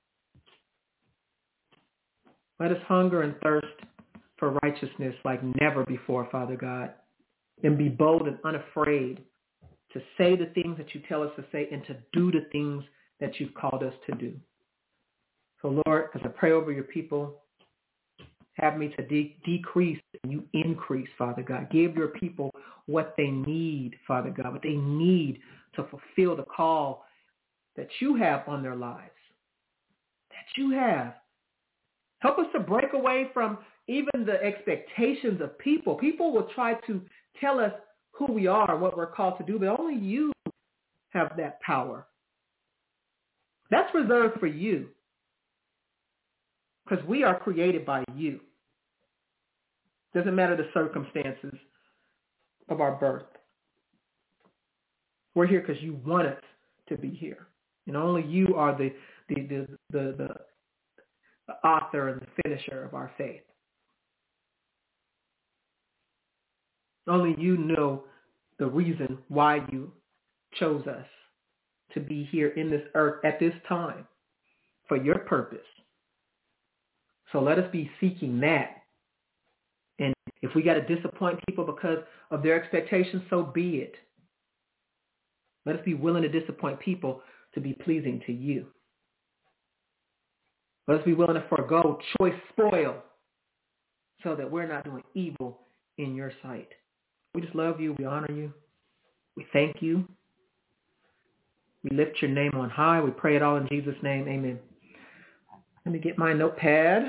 Let us hunger and thirst for righteousness like never before, Father God, and be bold and unafraid to say the things that you tell us to say and to do the things that you've called us to do. So, Lord, as I pray over your people, have me to de- decrease and you increase, Father God. Give your people what they need, Father God, what they need to fulfill the call that you have on their lives, that you have. Help us to break away from even the expectations of people. People will try to tell us who we are, what we're called to do, but only you have that power. That's reserved for you, because we are created by you. Doesn't matter the circumstances of our birth. We're here because you want us to be here. And only you are the the the the, the, the author and the finisher of our faith. Only you know the reason why you chose us to be here in this earth at this time for your purpose. So let us be seeking that. And if we got to disappoint people because of their expectations, so be it. Let us be willing to disappoint people to be pleasing to you. Let us be willing to forego choice spoil so that we're not doing evil in your sight. We just love you. We honor you. We thank you. We lift your name on high. We pray it all in Jesus' name. Amen. Let me get my notepad.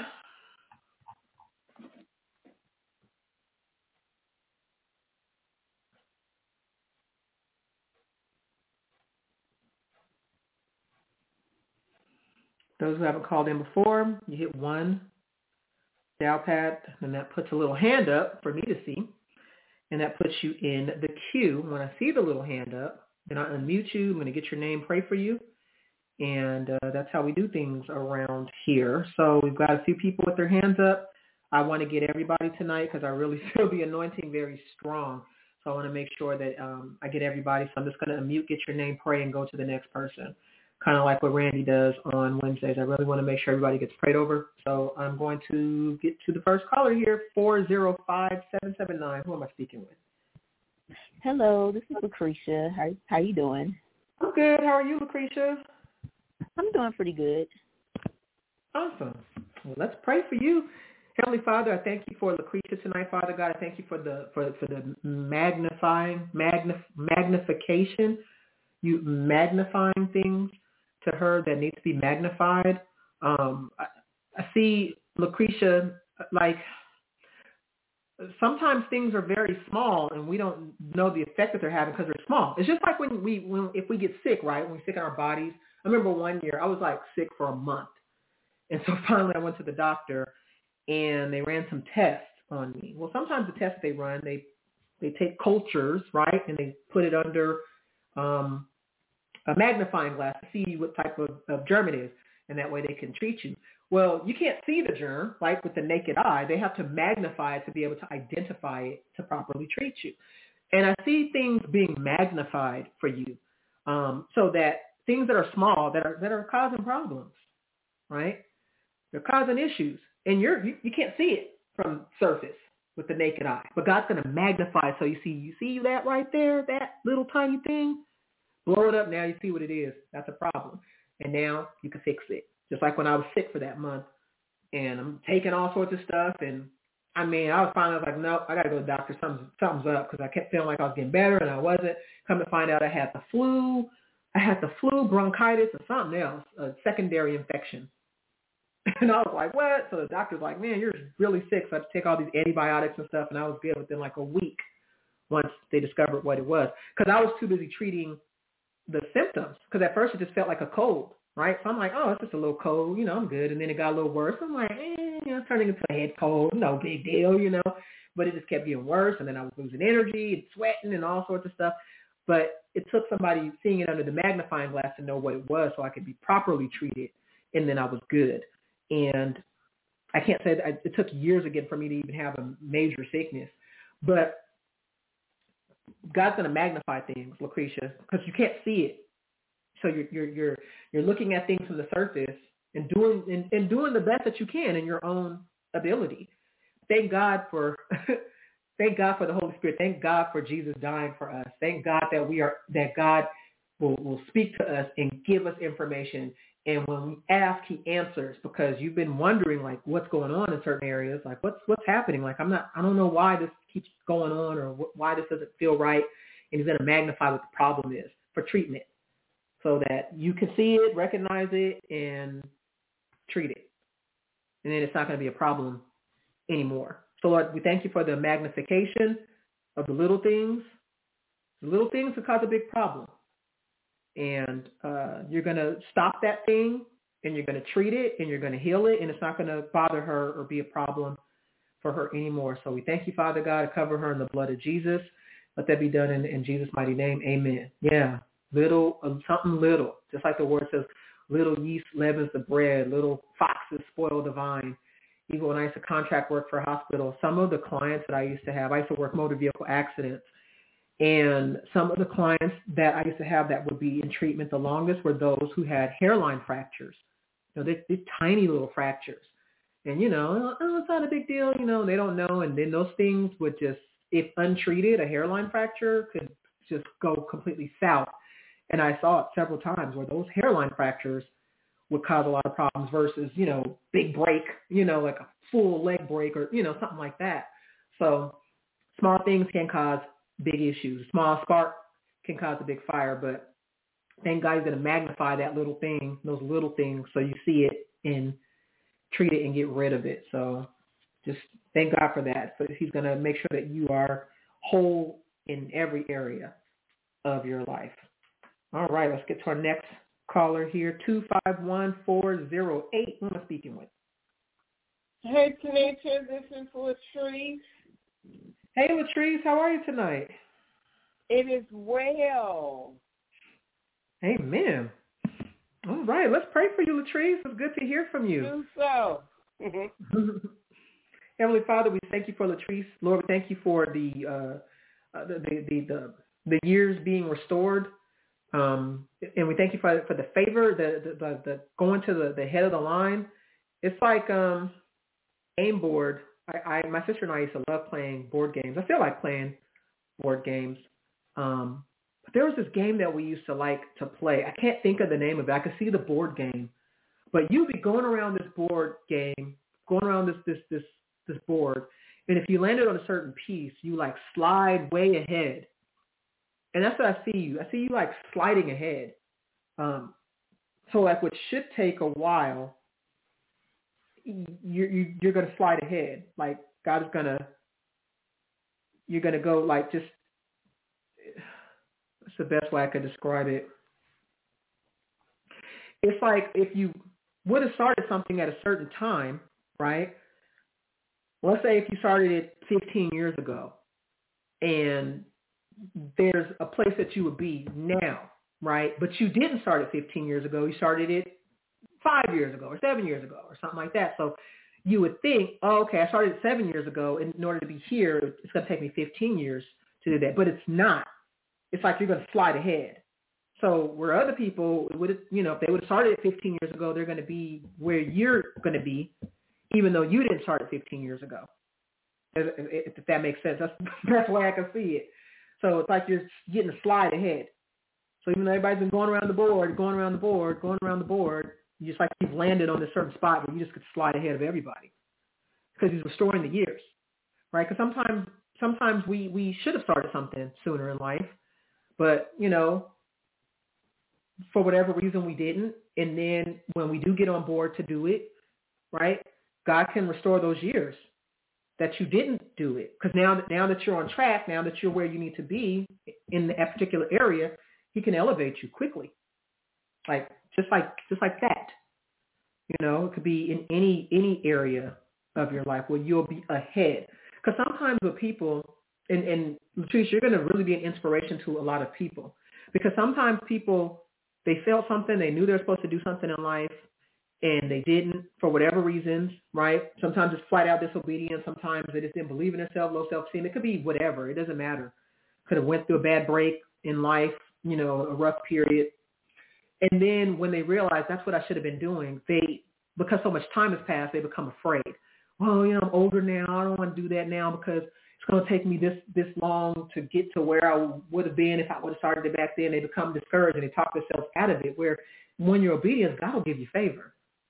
Those who haven't called in before, you hit one dial pad, and that puts a little hand up for me to see, and that puts you in the queue. When I see the little hand up, then I unmute you. I'm going to get your name, pray for you, and uh, that's how we do things around here. So we've got a few people with their hands up. I want to get everybody tonight because I really feel the anointing very strong. So I want to make sure that um, I get everybody. So I'm just going to unmute, get your name, pray, and go to the next person. Kind of like what Randy does on Wednesdays. I really want to make sure everybody gets prayed over. So I'm going to get to the first caller here, four zero five, seven seven nine. Who am I speaking with? Hello, this is Lucretia. How how you doing? I'm good. How are you, Lucretia? I'm doing pretty good. Awesome. Well, let's pray for you. Heavenly Father, I thank you for Lucretia tonight, Father God. I thank you for the for, for the magnifying, magnif- magnification, you magnifying things to her that needs to be magnified. Um, I, I see Lucretia, like, sometimes things are very small and we don't know the effect that they're having because they're small. It's just like when we, when if we get sick, right? When we're sick in our bodies. I remember one year I was like sick for a month. And so finally I went to the doctor and they ran some tests on me. Well, sometimes the tests they run, they, they take cultures, right? And they put it under um, a magnifying glass to see what type of, of germ it is, and that way they can treat you. Well, you can't see the germ, like with the naked eye. They have to magnify it to be able to identify it to properly treat you. And I see things being magnified for you, um, so that things that are small that are that are causing problems, right? They're causing issues, and you're you, you can't see it from surface with the naked eye. But God's going to magnify it so you see you see that right there, that little tiny thing. Blow it up. Now you see what it is. That's a problem, and now you can fix it. Just like when I was sick for that month, and I'm taking all sorts of stuff, and I mean, I was finally like, no, I got to go to the doctor. Something's, something's up, because I kept feeling like I was getting better, and I wasn't. Come to find out, I had the flu. I had the flu, bronchitis, or something else, a secondary infection. And I was like, what? So the doctor's like, man, you're really sick. So I had to take all these antibiotics and stuff, and I was good within like a week once they discovered what it was, because I was too busy treating the symptoms, because at first it just felt like a cold. Right? So I'm like, oh, it's just a little cold, you know, I'm good. And then it got a little worse. I'm like, eh, you know, turning into a head cold, no big deal, you know. But it just kept getting worse, and then I was losing energy and sweating and all sorts of stuff. But it took somebody seeing it under the magnifying glass to know what it was so I could be properly treated, and then I was good. And I can't say that it took years again for me to even have a major sickness. But God's going to magnify things, Lucretia, because you can't see it. So you're you're you're you're looking at things from the surface and doing and, and doing the best that you can in your own ability. Thank God for thank God for the Holy Spirit. Thank God for Jesus dying for us. Thank God that we are that God will, will speak to us and give us information. And when we ask, He answers, because you've been wondering like what's going on in certain areas, like what's what's happening. Like I'm not I don't know why this keeps going on, or wh- why this doesn't feel right. And He's going to magnify what the problem is for treatment, so that you can see it, recognize it, and treat it. And then it's not going to be a problem anymore. So Lord, we thank you for the magnification of the little things. The little things could cause a big problem. And uh, you're going to stop that thing, and you're going to treat it, and you're going to heal it, and it's not going to bother her or be a problem for her anymore. So we thank you, Father God, to cover her in the blood of Jesus. Let that be done in, in Jesus' mighty name. Amen. Yeah. Little, uh, something little, just like the word says, little yeast leavens the bread, little foxes spoil the vine. Even when I used to contract work for a hospital, some of the clients that I used to have, I used to work motor vehicle accidents, and some of the clients that I used to have that would be in treatment the longest were those who had hairline fractures. You know, these, these tiny little fractures. And, you know, oh, it's not a big deal, you know, they don't know. And then those things would just, if untreated, a hairline fracture could just go completely south. And I saw it several times where those hairline fractures would cause a lot of problems versus, you know, big break, you know, like a full leg break or, you know, something like that. So small things can cause big issues. A small spark can cause a big fire, but thank God He's going to magnify that little thing, those little things, so you see it and treat it and get rid of it. So just thank God for that. So He's going to make sure that you are whole in every area of your life. All right, let's get to our next caller here, two five one, four zero eight. Who am I speaking with? Hey, Tanisha, this is Latrice. Hey, Latrice, how are you tonight? It is well. Amen. All right, let's pray for you, Latrice. It's good to hear from you. Do so. Heavenly Father, we thank you for Latrice. Lord, we thank you for the uh, uh, the, the, the, the, the years being restored. Um, and we thank you for for the favor, the the, the, the going to the, the head of the line. It's like um, game board. I, I my sister and I used to love playing board games. I feel like playing board games. Um, but there was this game that we used to like to play. I can't think of the name of it. I could see the board game, but you'd be going around this board game, going around this this this this board, and if you landed on a certain piece, you like slide way ahead. And that's what I see you. I see you like sliding ahead. Um, so like what should take a while, you're, you, you're going to slide ahead. Like God is going to, you're going to go like just, that's the best way I could describe it. It's like if you would have started something at a certain time, right? Let's say if you started it fifteen years ago, and there's a place that you would be now, right? But you didn't start it fifteen years ago. You started it five years ago or seven years ago or something like that. So you would think, oh, okay, I started seven years ago. And in order to be here, it's going to take me fifteen years to do that. But it's not. It's like you're going to slide ahead. So where other people would, you know, if they would have started at fifteen years ago, they're going to be where you're going to be, even though you didn't start at fifteen years ago. If, if that makes sense, that's that's the way I can see it. So it's like you're getting a slide ahead. So even though everybody's been going around the board, going around the board, going around the board, you just like you've landed on this certain spot where you just could slide ahead of everybody because he's restoring the years, right? Because sometimes sometimes we we should have started something sooner in life, but you know, for whatever reason we didn't. And then when we do get on board to do it, right, God can restore those years that you didn't do it. Because now that, now that you're on track, now that you're where you need to be in that particular area, he can elevate you quickly. Like, just like, just like that. You know, it could be in any, any area of your life where you'll be ahead. Because sometimes with people, and, and Latrice, you're going to really be an inspiration to a lot of people. Because sometimes people, they felt something, they knew they were supposed to do something in life, and they didn't for whatever reasons, right? Sometimes it's flat out disobedience. Sometimes they just didn't believe in themselves, low self-esteem. It could be whatever. It doesn't matter. Could have went through a bad break in life, you know, a rough period. And then when they realize that's what I should have been doing, they, because so much time has passed, they become afraid. Well, you know, I'm older now. I don't want to do that now because it's going to take me this, this long to get to where I would have been if I would have started it back then. They become discouraged and they talk themselves out of it, where when you're obedient, God will give you favor.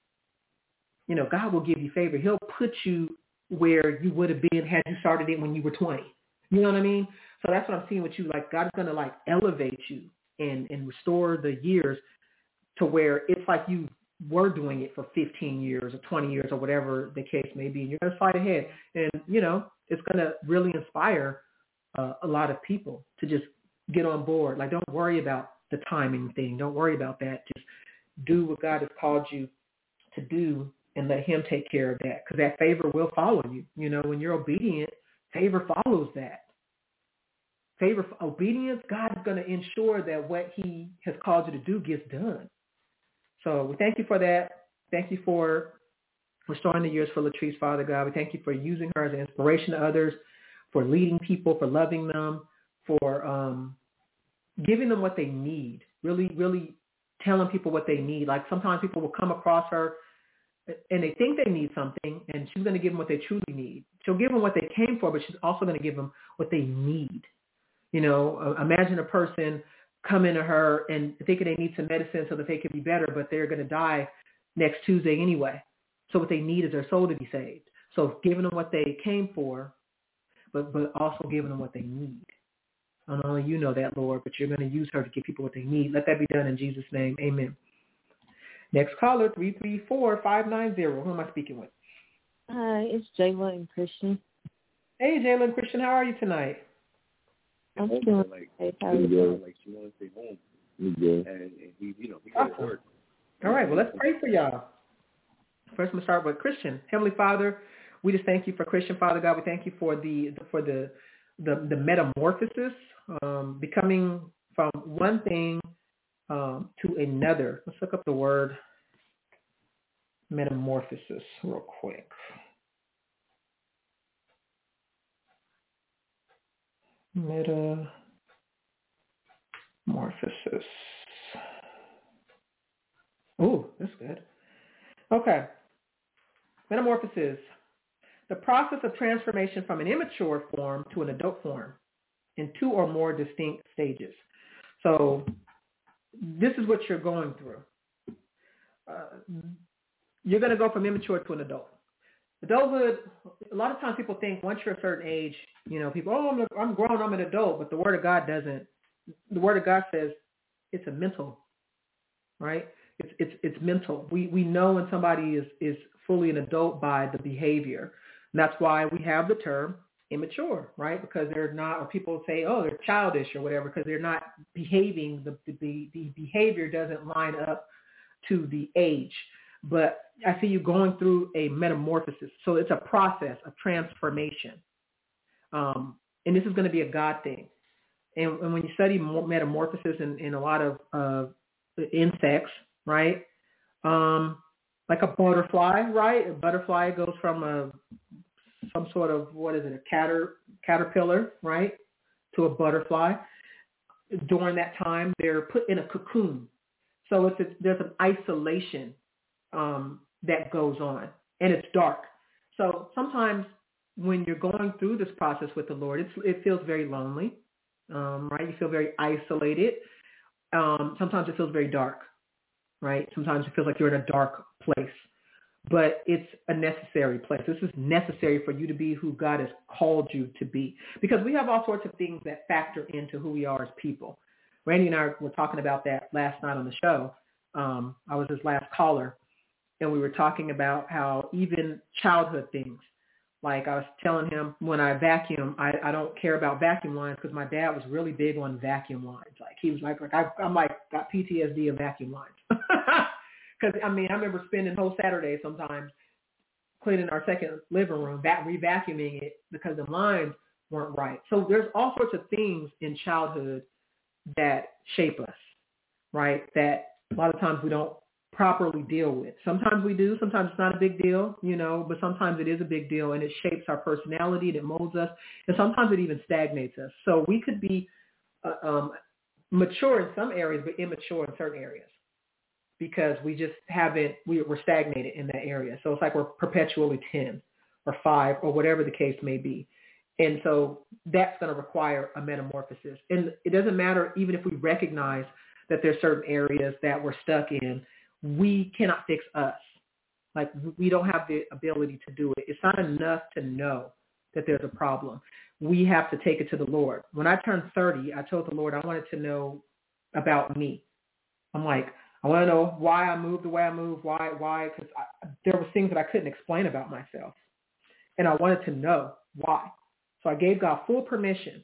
You know, God will give you favor. He'll put you where you would have been had you started it when you were twenty. You know what I mean? So that's what I'm seeing with you. Like, God is going to, like, elevate you and, and restore the years to where it's like you were doing it for fifteen years or twenty years or whatever the case may be. And you're going to fight ahead. And, you know, it's going to really inspire uh, a lot of people to just get on board. Like, don't worry about the timing thing. Don't worry about that. Just do what God has called you to do and let him take care of that, because that favor will follow you. You know, when you're obedient, favor follows that. Favor, obedience, God is going to ensure that what he has called you to do gets done. So we thank you for that. Thank you for restoring the years for Latrice, Father God. We thank you for using her as an inspiration to others, for leading people, for loving them, for um, giving them what they need, really, really telling people what they need. Like sometimes people will come across her and they think they need something, and she's going to give them what they truly need. She'll give them what they came for, but she's also going to give them what they need. You know, uh, imagine a person coming to her and thinking they need some medicine so that they can be better, but they're going to die next Tuesday anyway. So what they need is their soul to be saved. So giving them what they came for, but, but also giving them what they need. And only you know that, Lord, but you're going to use her to give people what they need. Let that be done in Jesus' name. Amen. Next caller, three three four, five nine zero. Who am I speaking with? Hi, it's Jayla and Christian. Hey, Jayla and Christian. How are you tonight? I'm doing like, okay. How are you doing? Like she wants to stay home. And, and he, you know, he got to work. All right, well, let's pray for y'all. First, I'm going to start with Christian. Heavenly Father, we just thank you for Christian, Father God. We thank you for the for the the, the metamorphosis, um, becoming from one thing um, to another. Let's look up the word metamorphosis real quick. Metamorphosis. Ooh, that's good. Okay. Metamorphosis. The process of transformation from an immature form to an adult form in two or more distinct stages. So this is what you're going through. Uh, you're going to go from immature to an adult. Adulthood, a lot of times people think once you're a certain age, you know, people, oh, I'm, I'm grown, I'm an adult, but the Word of God doesn't. The Word of God says it's a mental, right? It's it's it's mental. We we know when somebody is, is fully an adult by the behavior. And that's why we have the term immature, right? Because they're not, or people say, oh, they're childish or whatever, because they're not behaving. The, the, the behavior doesn't line up to the age. But I see you going through a metamorphosis. So it's a process of transformation. Um, and this is going to be a God thing. And, and when you study metamorphosis in, in a lot of uh, insects, right, um, like a butterfly, right? A butterfly goes from a some sort of, what is it, a cater, caterpillar, right, to a butterfly. During that time, they're put in a cocoon. So it's a, there's an isolation um, that goes on, and it's dark. So sometimes when you're going through this process with the Lord, it's, it feels very lonely, um, right? You feel very isolated. Um, sometimes it feels very dark, right? Sometimes it feels like you're in a dark place, but it's a necessary place. This is necessary for you to be who God has called you to be, because we have all sorts of things that factor into who we are as people. Randy and I were talking about that last night on the show. Um, I was his last caller, and we were talking about how even childhood things, like I was telling him when I vacuum, I, I don't care about vacuum lines because my dad was really big on vacuum lines. Like he was like, like I, I'm like got P T S D of vacuum lines. Because, I mean, I remember spending whole Saturdays sometimes cleaning our second living room, vac- re-vacuuming it because the lines weren't right. So there's all sorts of things in childhood that shape us, right, that a lot of times we don't properly deal with. Sometimes we do. Sometimes it's not a big deal, you know, but sometimes it is a big deal, and it shapes our personality, and it molds us, and sometimes it even stagnates us. So we could be uh, um, mature in some areas, but immature in certain areas, because we just haven't, we, we're stagnated in that area. So it's like we're perpetually ten or five or whatever the case may be. And so that's going to require a metamorphosis. And it doesn't matter even if we recognize that there's certain areas that we're stuck in, we cannot fix us. Like we don't have the ability to do it. It's not enough to know that there's a problem. We have to take it to the Lord. When I turned thirty, I told the Lord I wanted to know about me. I'm like, I want to know why I moved the way I moved, why, why, because there were things that I couldn't explain about myself. And I wanted to know why. So I gave God full permission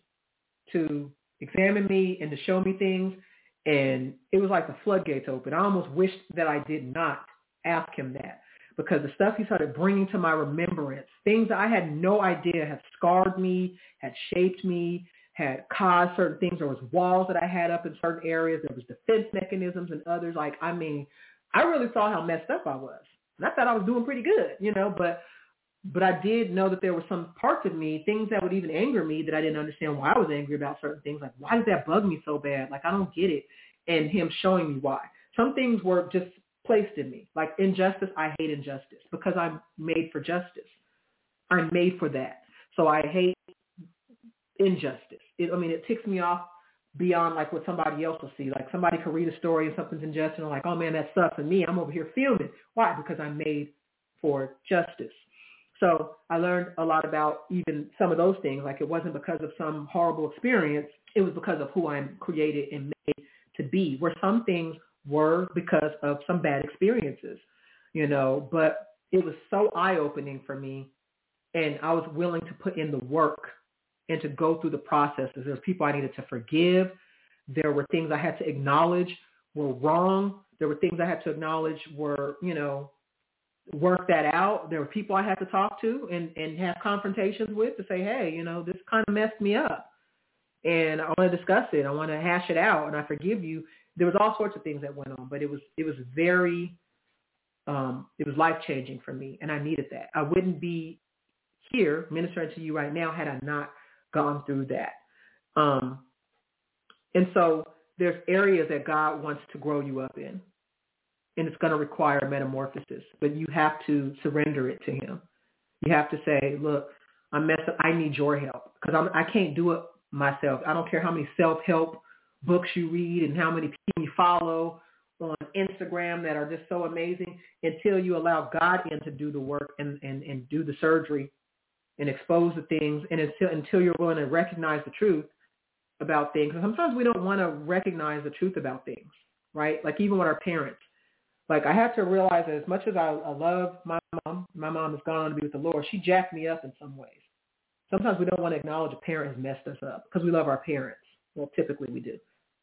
to examine me and to show me things. And it was like the floodgates open. I almost wished that I did not ask him that, because the stuff he started bringing to my remembrance, things that I had no idea had scarred me, had shaped me, had caused certain things. There was walls that I had up in certain areas. There was defense mechanisms and others. Like, I mean, I really saw how messed up I was. And I thought I was doing pretty good, you know, but but I did know that there were some parts of me, things that would even anger me, that I didn't understand why I was angry about certain things. Like, why does that bug me so bad? Like, I don't get it. And him showing me why. Some things were just placed in me. Like injustice, I hate injustice because I'm made for justice. I'm made for that. So I hate injustice. It, I mean, it ticks me off beyond like what somebody else will see. Like somebody could read a story and something's unjust and I'm like, oh man, that sucks. And me, I'm over here fuming. Why? Because I'm made for justice. So I learned a lot about even some of those things. Like it wasn't because of some horrible experience. It was because of who I'm created and made to be, where some things were because of some bad experiences, you know, but it was so eye-opening for me. And I was willing to put in the work and to go through the processes. There were people I needed to forgive. There were things I had to acknowledge were wrong. There were things I had to acknowledge were, you know, work that out. There were people I had to talk to and, and have confrontations with to say, hey, you know, this kind of messed me up. And I want to discuss it. I want to hash it out. And I forgive you. There was all sorts of things that went on, but it was, it was very, um, it was life-changing for me. And I needed that. I wouldn't be here ministering to you right now had I not gone through that. Um, and so there's areas that God wants to grow you up in, and it's going to require metamorphosis, but you have to surrender it to him. You have to say, look, I'm messed up. I need your help because I'm, I can't do it myself. I don't care how many self-help books you read and how many people you follow on Instagram that are just so amazing, until you allow God in to do the work and, and, and do the surgery and expose the things, and until, until you're willing to recognize the truth about things. And sometimes we don't want to recognize the truth about things, right? Like even with our parents. Like I had to realize that as much as I, I love my mom, my mom has gone on to be with the Lord, she jacked me up in some ways. Sometimes we don't want to acknowledge a parent has messed us up because we love our parents. Well, typically we do.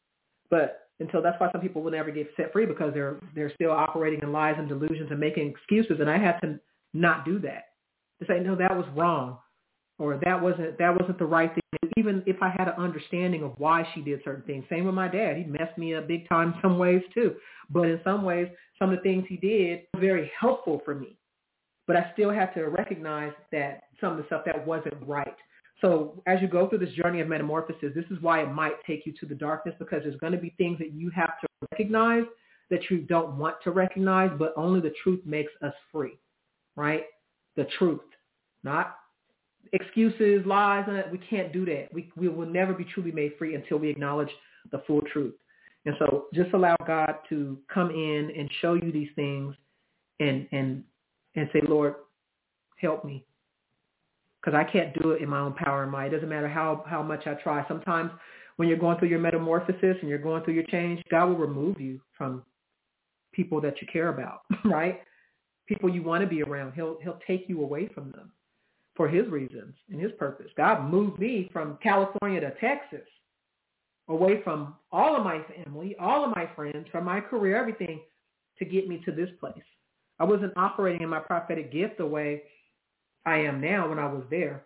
But until that's why some people will never get set free, because they're they're still operating in lies and delusions and making excuses. And I had to not do that. To say, no, that was wrong, or that wasn't that wasn't the right thing. even if I had an understanding of why she did certain things. Same with my dad. He messed me up big time in some ways too. But in some ways, some of the things he did were very helpful for me. But I still have to recognize that some of the stuff that wasn't right. So as you go through this journey of metamorphosis, this is why it might take you to the darkness, because there's going to be things that you have to recognize that you don't want to recognize, but only the truth makes us free, right? The truth, not excuses, lies, and we can't do that. We we will never be truly made free until we acknowledge the full truth. And so just allow God to come in and show you these things and and and say, Lord, help me. Because I can't do it in my own power and might. It doesn't matter how, how much I try. Sometimes when you're going through your metamorphosis and you're going through your change, God will remove you from people that you care about, right? People you want to be around. He'll he'll take you away from them for his reasons and his purpose. God moved me from California to Texas, away from all of my family, all of my friends, from my career, everything, to get me to this place. I wasn't operating in my prophetic gift the way I am now when I was there.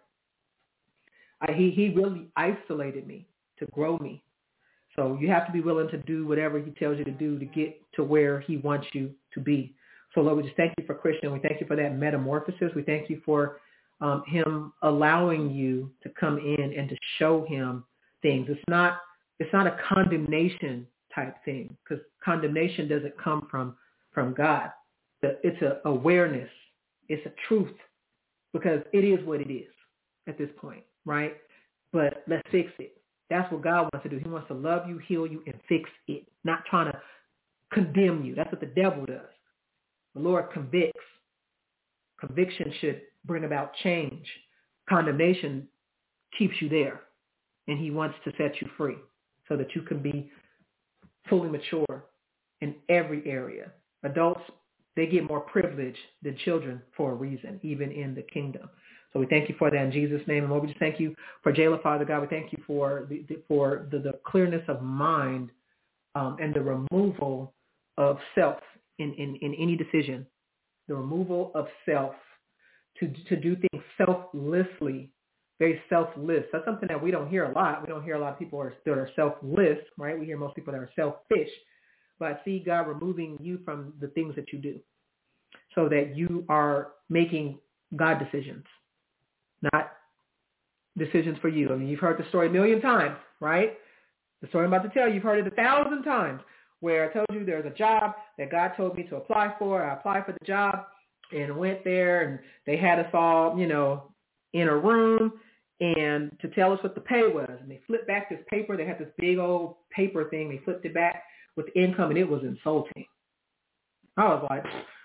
I, he, he really isolated me to grow me. So you have to be willing to do whatever he tells you to do to get to where he wants you to be. So Lord, we just thank you for Christian. We thank you for that metamorphosis. We thank you for um, him allowing you to come in and to show him things. It's not, it's not a condemnation type thing, because condemnation doesn't come from, from God. It's an awareness. It's a truth, because it is what it is at this point, right? But let's fix it. That's what God wants to do. He wants to love you, heal you, and fix it, not trying to condemn you. That's what the devil does. The Lord convicts. Conviction should bring about change. Condemnation keeps you there, and he wants to set you free so that you can be fully mature in every area. Adults, they get more privilege than children for a reason, even in the kingdom. So we thank you for that in Jesus' name. And Lord, we just thank you for Jayla, Father God. We thank you for the, for the, the clearness of mind um, and the removal of self in, in, in any decision, the removal of self to, to do things selflessly, very selfless. That's something that we don't hear a lot. We don't hear a lot of people are, that are selfless, right? We hear most people that are selfish. But I see God removing you from the things that you do so that you are making God decisions, not decisions for you. I mean, you've heard the story a million times, right? The story I'm about to tell you, you've heard it a thousand times, where I told you there's a job that God told me to apply for. I applied for the job and went there, and they had us all, you know, in a room and to tell us what the pay was. And they flipped back this paper. They had this big old paper thing. They flipped it back with income, and it was insulting. I was like,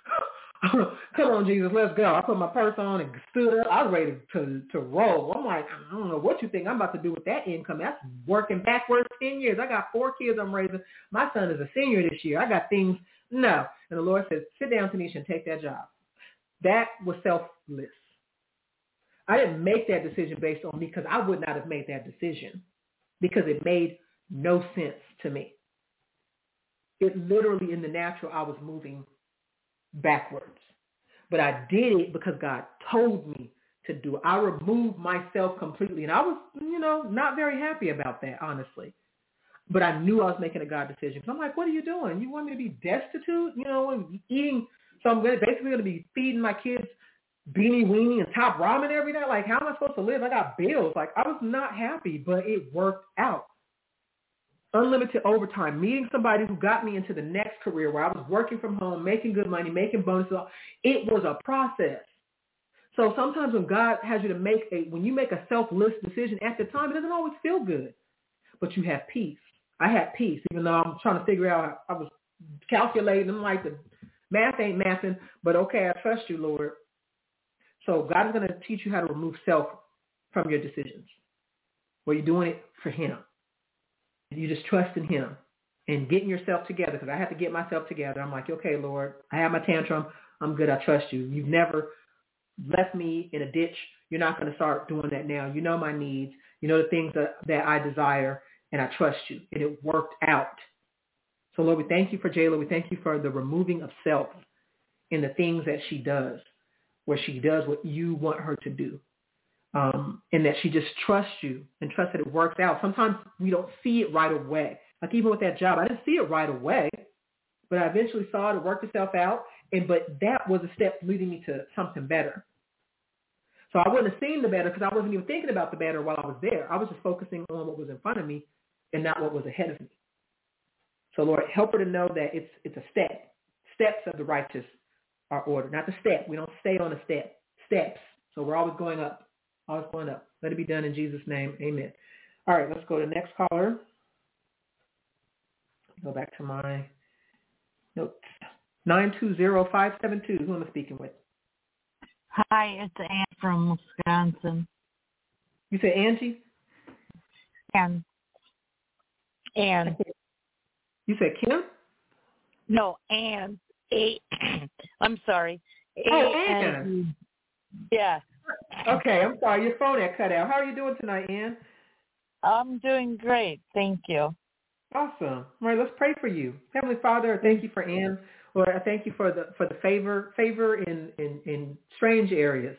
come on, Jesus, let's go. I put my purse on and stood up. I was ready to, to roll. I'm like, I don't know what you think I'm about to do with that income. That's working backwards ten years. I got four kids I'm raising. My son is a senior this year. I got things. No. And the Lord says, sit down, Tanisha, and take that job. That was selfless. I didn't make that decision based on me, because I would not have made that decision because it made no sense to me. It literally, in the natural, I was moving backwards. But I did it because God told me to do it. I removed myself completely. And I was, you know, not very happy about that, honestly. But I knew I was making a God decision. So I'm like, what are you doing? You want me to be destitute? You know, eating. So I'm basically going to be feeding my kids beanie weenie and top ramen every day. Like, how am I supposed to live? I got bills. Like, I was not happy, but it worked out. Unlimited overtime, meeting somebody who got me into the next career where I was working from home, making good money, making bonuses. It was a process. So sometimes when God has you to make a, when you make a selfless decision at the time, it doesn't always feel good, but you have peace. I had peace, even though I'm trying to figure out, I was calculating. I'm like, the math ain't mathing, but okay, I trust you, Lord. So God is going to teach you how to remove self from your decisions, where you're doing it for him. You just trust in him and getting yourself together, because I have to get myself together. I'm like, okay, Lord, I have my tantrum. I'm good. I trust you. You've never left me in a ditch. You're not going to start doing that now. You know my needs. You know the things that, that I desire, and I trust you. And it worked out. So, Lord, we thank you for Jayla. We thank you for the removing of self in the things that she does, where she does what you want her to do. um, and that she just trusts you and trusts that it works out. Sometimes we don't see it right away. Like even with that job, I didn't see it right away, but I eventually saw it. It worked itself out. And but that was a step leading me to something better. So I wouldn't have seen the better because I wasn't even thinking about the better while I was there. I was just focusing on what was in front of me and not what was ahead of me. So Lord, help her to know that it's it's a step. Steps of the righteous are ordered, not the step. We don't stay on a step. Steps. So we're always going up, always going up. Let it be done in Jesus' name. Amen. All right, let's go to the next caller. Go back to my notes. nine two zero five seven two. Who am I speaking with? Hi, it's Ann from Wisconsin. You said Angie? Ann. Ann. You said Kim? No, Ann. A. I'm sorry. A- oh, Ann. Yeah. Okay, I'm sorry. Your phone had cut out. How are you doing tonight, Ann? I'm doing great. Thank you. Awesome. All right, let's pray for you. Heavenly Father, I thank you for Ann. Lord, I thank you for the for the favor favor in, in, in strange areas.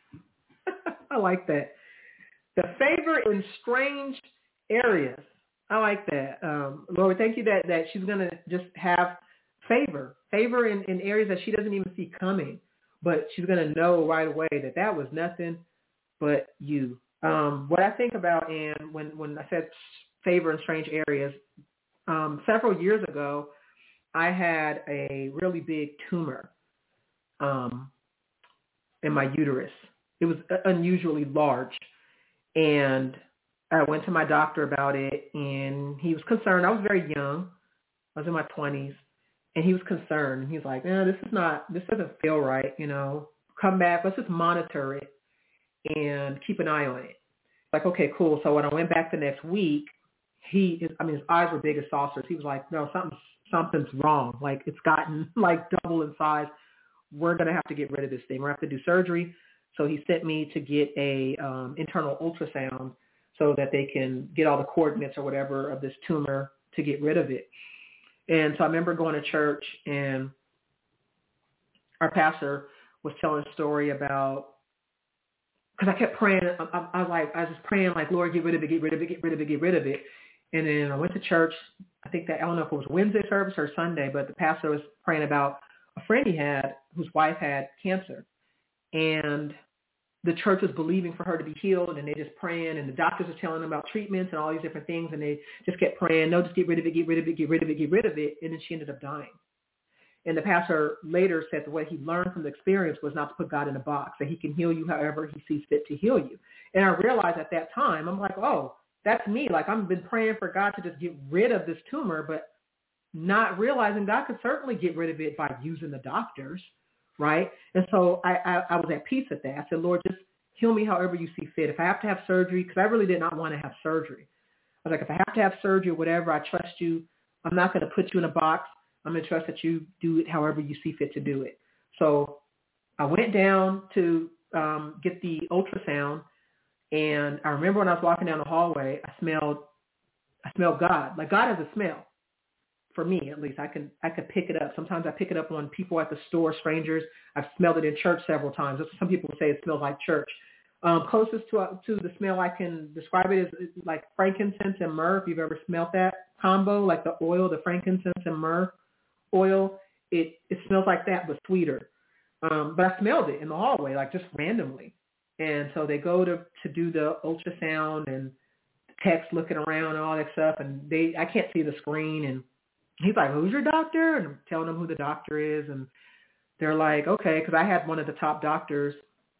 I like that. The favor in strange areas. I like that. Um, Lord, thank you that, that she's going to just have favor. Favor in, in areas that she doesn't even see coming. But she's going to know right away that that was nothing but you. Um, what I think about, Ann, when, when I said favor in strange areas, um, several years ago, I had a really big tumor um, in my uterus. It was unusually large. And I went to my doctor about it, and he was concerned. I was very young. I was in my twenties. And he was concerned. He was like, no, this is not, this doesn't feel right, you know. Come back. Let's just monitor it and keep an eye on it. Like, okay, cool. So when I went back the next week, he, his, I mean, his eyes were big as saucers. He was like, no, something's, something's wrong. Like, it's gotten like double in size. We're going to have to get rid of this thing. We're going to have to do surgery. So he sent me to get a um, internal ultrasound so that they can get all the coordinates or whatever of this tumor to get rid of it. And so I remember going to church, and our pastor was telling a story about, because I kept praying. I, I, I was like, I was just praying like, Lord, get rid of it, get rid of it, get rid of it, get rid of it. And then I went to church. I think that, I don't know if it was Wednesday service or Sunday, but the pastor was praying about a friend he had whose wife had cancer. And the church was believing for her to be healed, and they just praying, and the doctors are telling them about treatments and all these different things, and they just kept praying, no, just get rid of it, get rid of it, get rid of it, get rid of it, and then she ended up dying. And the pastor later said the way he learned from the experience was not to put God in a box, that he can heal you however he sees fit to heal you. And I realized at that time, I'm like, oh, that's me. Like, I've been praying for God to just get rid of this tumor, but not realizing God could certainly get rid of it by using the doctors. Right. And so I, I, I was at peace with that. I said, Lord, just heal me however you see fit. If I have to have surgery, because I really did not want to have surgery. I was like, if I have to have surgery or whatever, I trust you. I'm not going to put you in a box. I'm going to trust that you do it however you see fit to do it. So I went down to um, get the ultrasound. And I remember when I was walking down the hallway, I smelled, I smelled God. Like, God has a smell. For me, at least, I can I could pick it up. Sometimes I pick it up on people at the store, strangers. I've smelled it in church several times. Some people say it smells like church. Um, closest to uh, to the smell I can describe it is like frankincense and myrrh. If you've ever smelled that combo, like the oil, the frankincense and myrrh oil, it it smells like that but sweeter. Um, but I smelled it in the hallway, like just randomly. And so they go to to do the ultrasound and text looking around and all that stuff, and they I can't see the screen, and he's like, who's your doctor? And I'm telling them who the doctor is. And they're like, okay, because I had one of the top doctors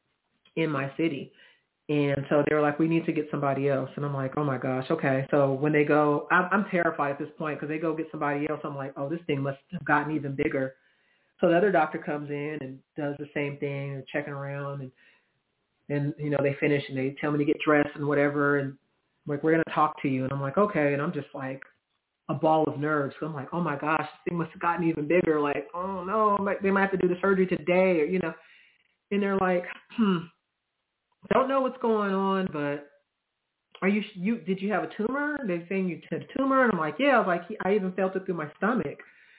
in my city. And so they were like, we need to get somebody else. And I'm like, oh, my gosh, okay. So when they go, I'm, I'm terrified at this point because they go get somebody else. I'm like, oh, this thing must have gotten even bigger. So the other doctor comes in and does the same thing and checking around. And, and you know, they finish and they tell me to get dressed and whatever. And like, we're going to talk to you. And I'm like, okay. And I'm just like, a ball of nerves. So I'm like, oh my gosh, this thing must have gotten even bigger. Like, oh no, like they might have to do the surgery today, or you know. And they're like, hmm, don't know what's going on, but are you? You did you have a tumor? They're saying you had a tumor, and I'm like, yeah. I was like, I even felt it through my stomach.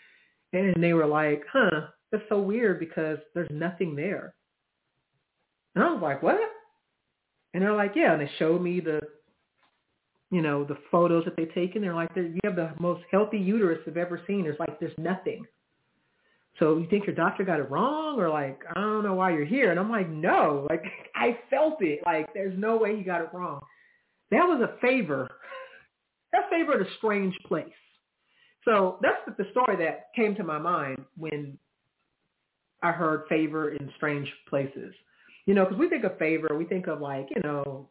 And they were like, huh, that's so weird because there's nothing there. And I was like, what? And they're like, yeah. And they showed me the, you know, the photos that they've taken. They're like, you have the most healthy uterus I've ever seen. There's like, there's nothing. So you think your doctor got it wrong, or like, I don't know why you're here. And I'm like, no, like I felt it. Like there's no way you got it wrong. That was a favor. That favored a strange place. So that's the story that came to my mind when I heard favor in strange places. You know, because we think of favor, we think of like, you know,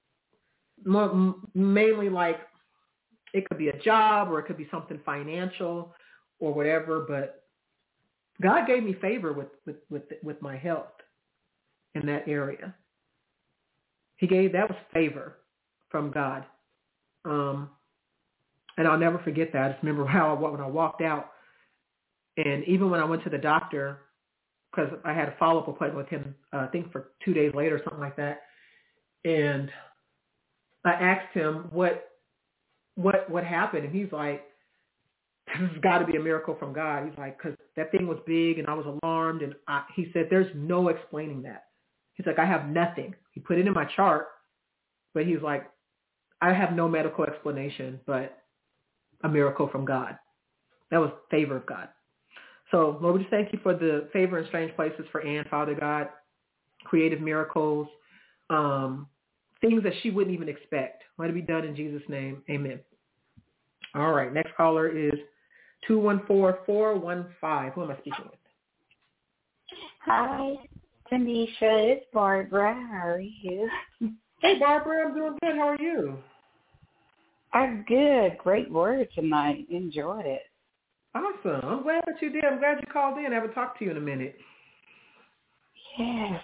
mainly like it could be a job or it could be something financial or whatever, but God gave me favor with, with, with, with my health in that area. He gave, that was favor from God. Um, and I'll never forget that. I just remember how, when I walked out, and even when I went to the doctor, because I had a follow-up appointment with him, uh, I think for two days later or something like that. And I asked him what, what, what happened. And he's like, this has got to be a miracle from God. He's like, because that thing was big and I was alarmed. And I, he said, there's no explaining that. He's like, I have nothing. He put it in my chart, but he's like, I have no medical explanation, but a miracle from God. That was favor of God. So Lord, we just thank you for the favor in strange places for Ann, Father God, creative miracles, um, things that she wouldn't even expect. Let it be done in Jesus' name. Amen. All right. Next caller is two one four, four one five. Who am I speaking with? Hi, Tanisha. It's Barbara. How are you? Hey, Barbara. I'm doing good. How are you? I'm good. Great word tonight. Enjoyed it. Awesome. I'm glad that you did. I'm glad you called in. I haven't talked to you in a minute. Yes.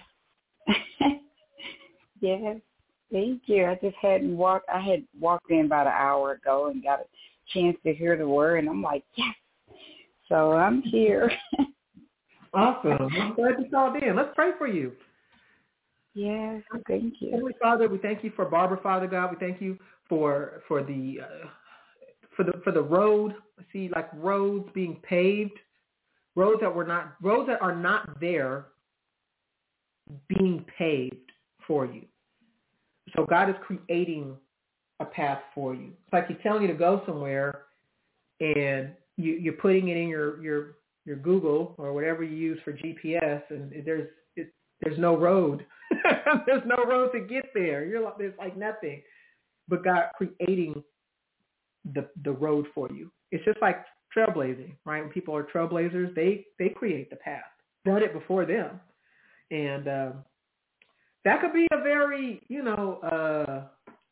Yes. Thank you. I just hadn't walked. I had walked in about an hour ago and got a chance to hear the word, and I'm like, yes. So I'm here. Awesome. I'm glad you called in. Let's pray for you. Yes. Thank you. Heavenly Father, we thank you for Barbara, Father God. We thank you for for the uh, for the for the road. I see like roads being paved, roads that were not roads that are not there being paved for you. So God is creating a path for you. It's like He's telling you to go somewhere, and you, you're putting it in your, your your Google or whatever you use for G P S, and there's it, there's no road. There's no road to get there. You're like, there's like nothing, but God creating the the road for you. It's just like trailblazing, right? When people are trailblazers, they they create the path. Done it before them, and um, that could be a very, you know, uh,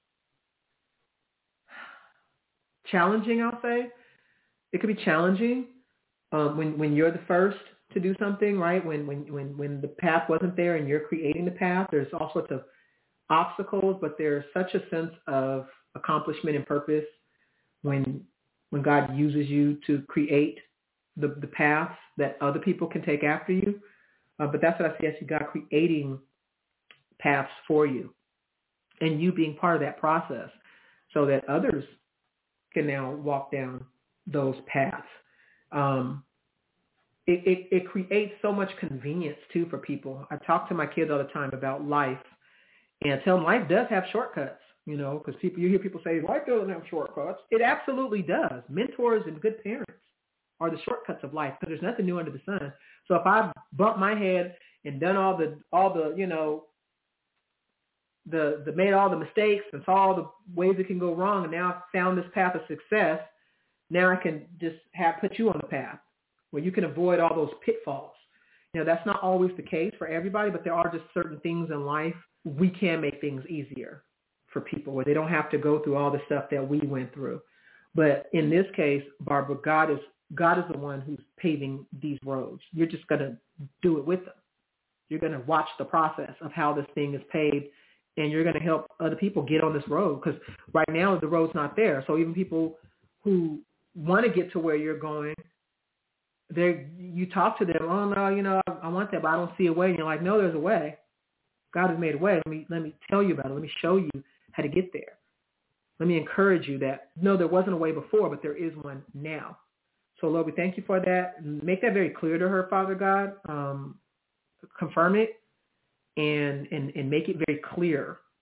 challenging, I'll say. It could be challenging um, when, when you're the first to do something, right? When, when, when, when the path wasn't there and you're creating the path, there's all sorts of obstacles, but there's such a sense of accomplishment and purpose when when God uses you to create the, the paths that other people can take after you. Uh, but that's what I see. I see God creating paths for you and you being part of that process so that others can now walk down those paths. Um, it, it, it creates so much convenience too for people. I talk to my kids all the time about life and tell them life does have shortcuts, you know, because people, you hear people say life doesn't have shortcuts. It absolutely does. Mentors and good parents are the shortcuts of life because there's nothing new under the sun. So if I bump my head and done all the, all the, you know, the, the made all the mistakes and saw all the ways it can go wrong, and now I've found this path of success, now I can just have put you on the path where you can avoid all those pitfalls. You know, that's not always the case for everybody, but there are just certain things in life we can make things easier for people where they don't have to go through all the stuff that we went through. But in this case, Barbara, God is God is the one who's paving these roads. You're just going to do it with them. You're going to watch the process of how this thing is paved, and you're going to help other people get on this road because right now the road's not there. So even people who want to get to where you're going, they you talk to them, oh, no, you know, I, I want that, but I don't see a way. And you're like, no, there's a way. God has made a way. Let me, let me tell you about it. Let me show you how to get there. Let me encourage you that, no, there wasn't a way before, but there is one now. So, Lord, we thank you for that. Make that very clear to her, Father God. Um, confirm it and, and, and make it very clear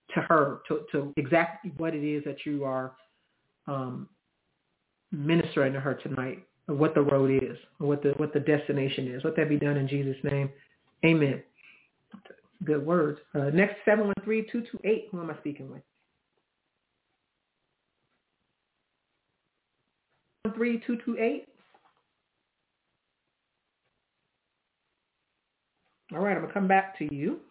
to her, to, to exactly what it is that you are um, ministering to her tonight, or what the road is, or what the what the destination is. Let that be done in Jesus' name. Amen. Good words. Uh, next, seven one three, two two eight. Who am I speaking with? one three two two eight. All right, I'm going to come back to you.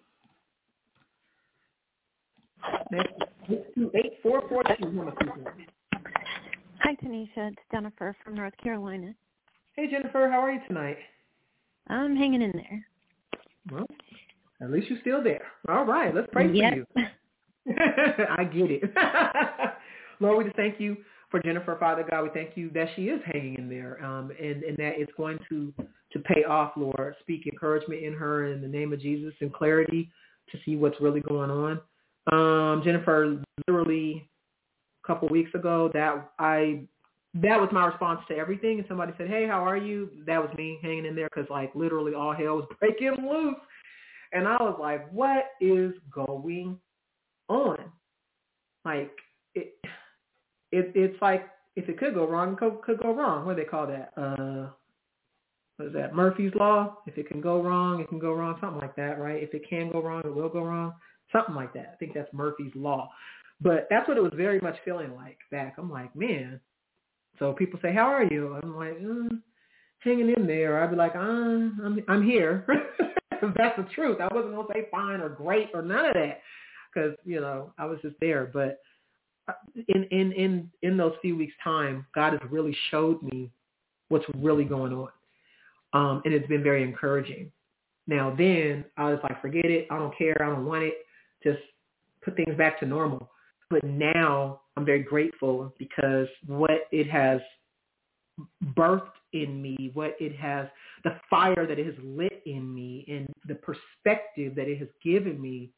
Next, two eight four four two. Who am I speaking with? Hi, Tanisha. It's Jennifer from North Carolina. Hey, Jennifer. How are you tonight? I'm hanging in there. Well, at least you're still there. All right. Let's pray yep. for you. I get it. Lord, we just thank you for Jennifer, Father God. We thank you that she is hanging in there um, and, and that it's going to, to pay off, Lord. Speak encouragement in her in the name of Jesus and clarity to see what's really going on. Um, Jennifer, literally a couple weeks ago, that I that was my response to everything. And somebody said, hey, how are you? That was me hanging in there because, like, literally all hell was breaking loose. And I was like, what is going on? Like, it, it it's like, if it could go wrong, it could, could go wrong. What do they call that? Uh, what is that? Murphy's Law? If it can go wrong, it can go wrong. Something like that, right? If it can go wrong, it will go wrong. Something like that. I think that's Murphy's Law. But that's what it was very much feeling like back. I'm like, man. So people say, how are you? I'm like, uh, hanging in there. I'd be like, uh, I'm I'm here. That's the truth. I wasn't going to say fine or great or none of that because, you know, I was just there. But in, in, in, in those few weeks' time, God has really showed me what's really going on. Um, and it's been very encouraging. Now then, I was like, forget it. I don't care. I don't want it. Just put things back to normal. But now I'm very grateful because what it has birthed in me, what it has, the fire that it has lit in me and the perspective that it has given me,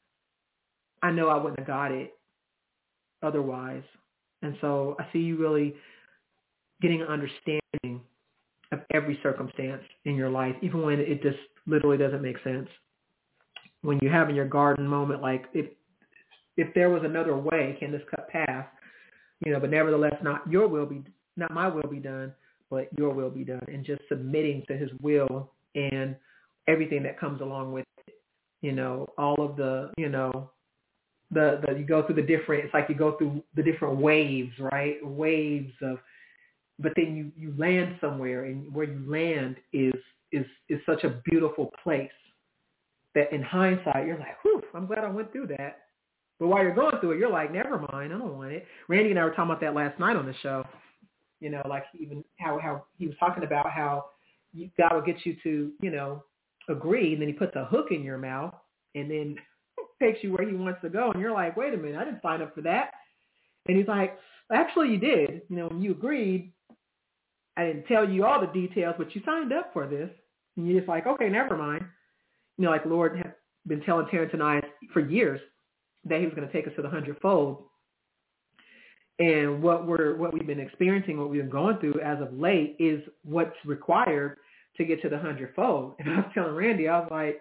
I know I wouldn't have got it otherwise. And so I see you really getting an understanding of every circumstance in your life, even when it just literally doesn't make sense. When you have in your garden moment, like if if there was another way, can this cup pass? You know, but nevertheless, not your will be, not my will be done, but your will be done. And just submitting to his will and everything that comes along with it. You know, all of the, you know, the, the you go through the different, it's like you go through the different waves, right? Waves of, but then you, you land somewhere, and where you land is is is such a beautiful place that in hindsight, you're like, whew, I'm glad I went through that. But while you're going through it, you're like, never mind, I don't want it. Randy and I were talking about that last night on the show. You know, like even how, how he was talking about how you, God will get you to, you know, agree, and then he puts a hook in your mouth and then takes you where he wants to go. And you're like, wait a minute, I didn't sign up for that. And he's like, actually you did. You know, when you agreed, I didn't tell you all the details, but you signed up for this. And you're just like, okay, never mind. You know, like Lord had been telling Terrence and I for years that he was going to take us to the hundredfold. And what we're, what we've been experiencing, what we've been going through as of late is what's required to get to the hundredfold. And I was telling Randy, I was like,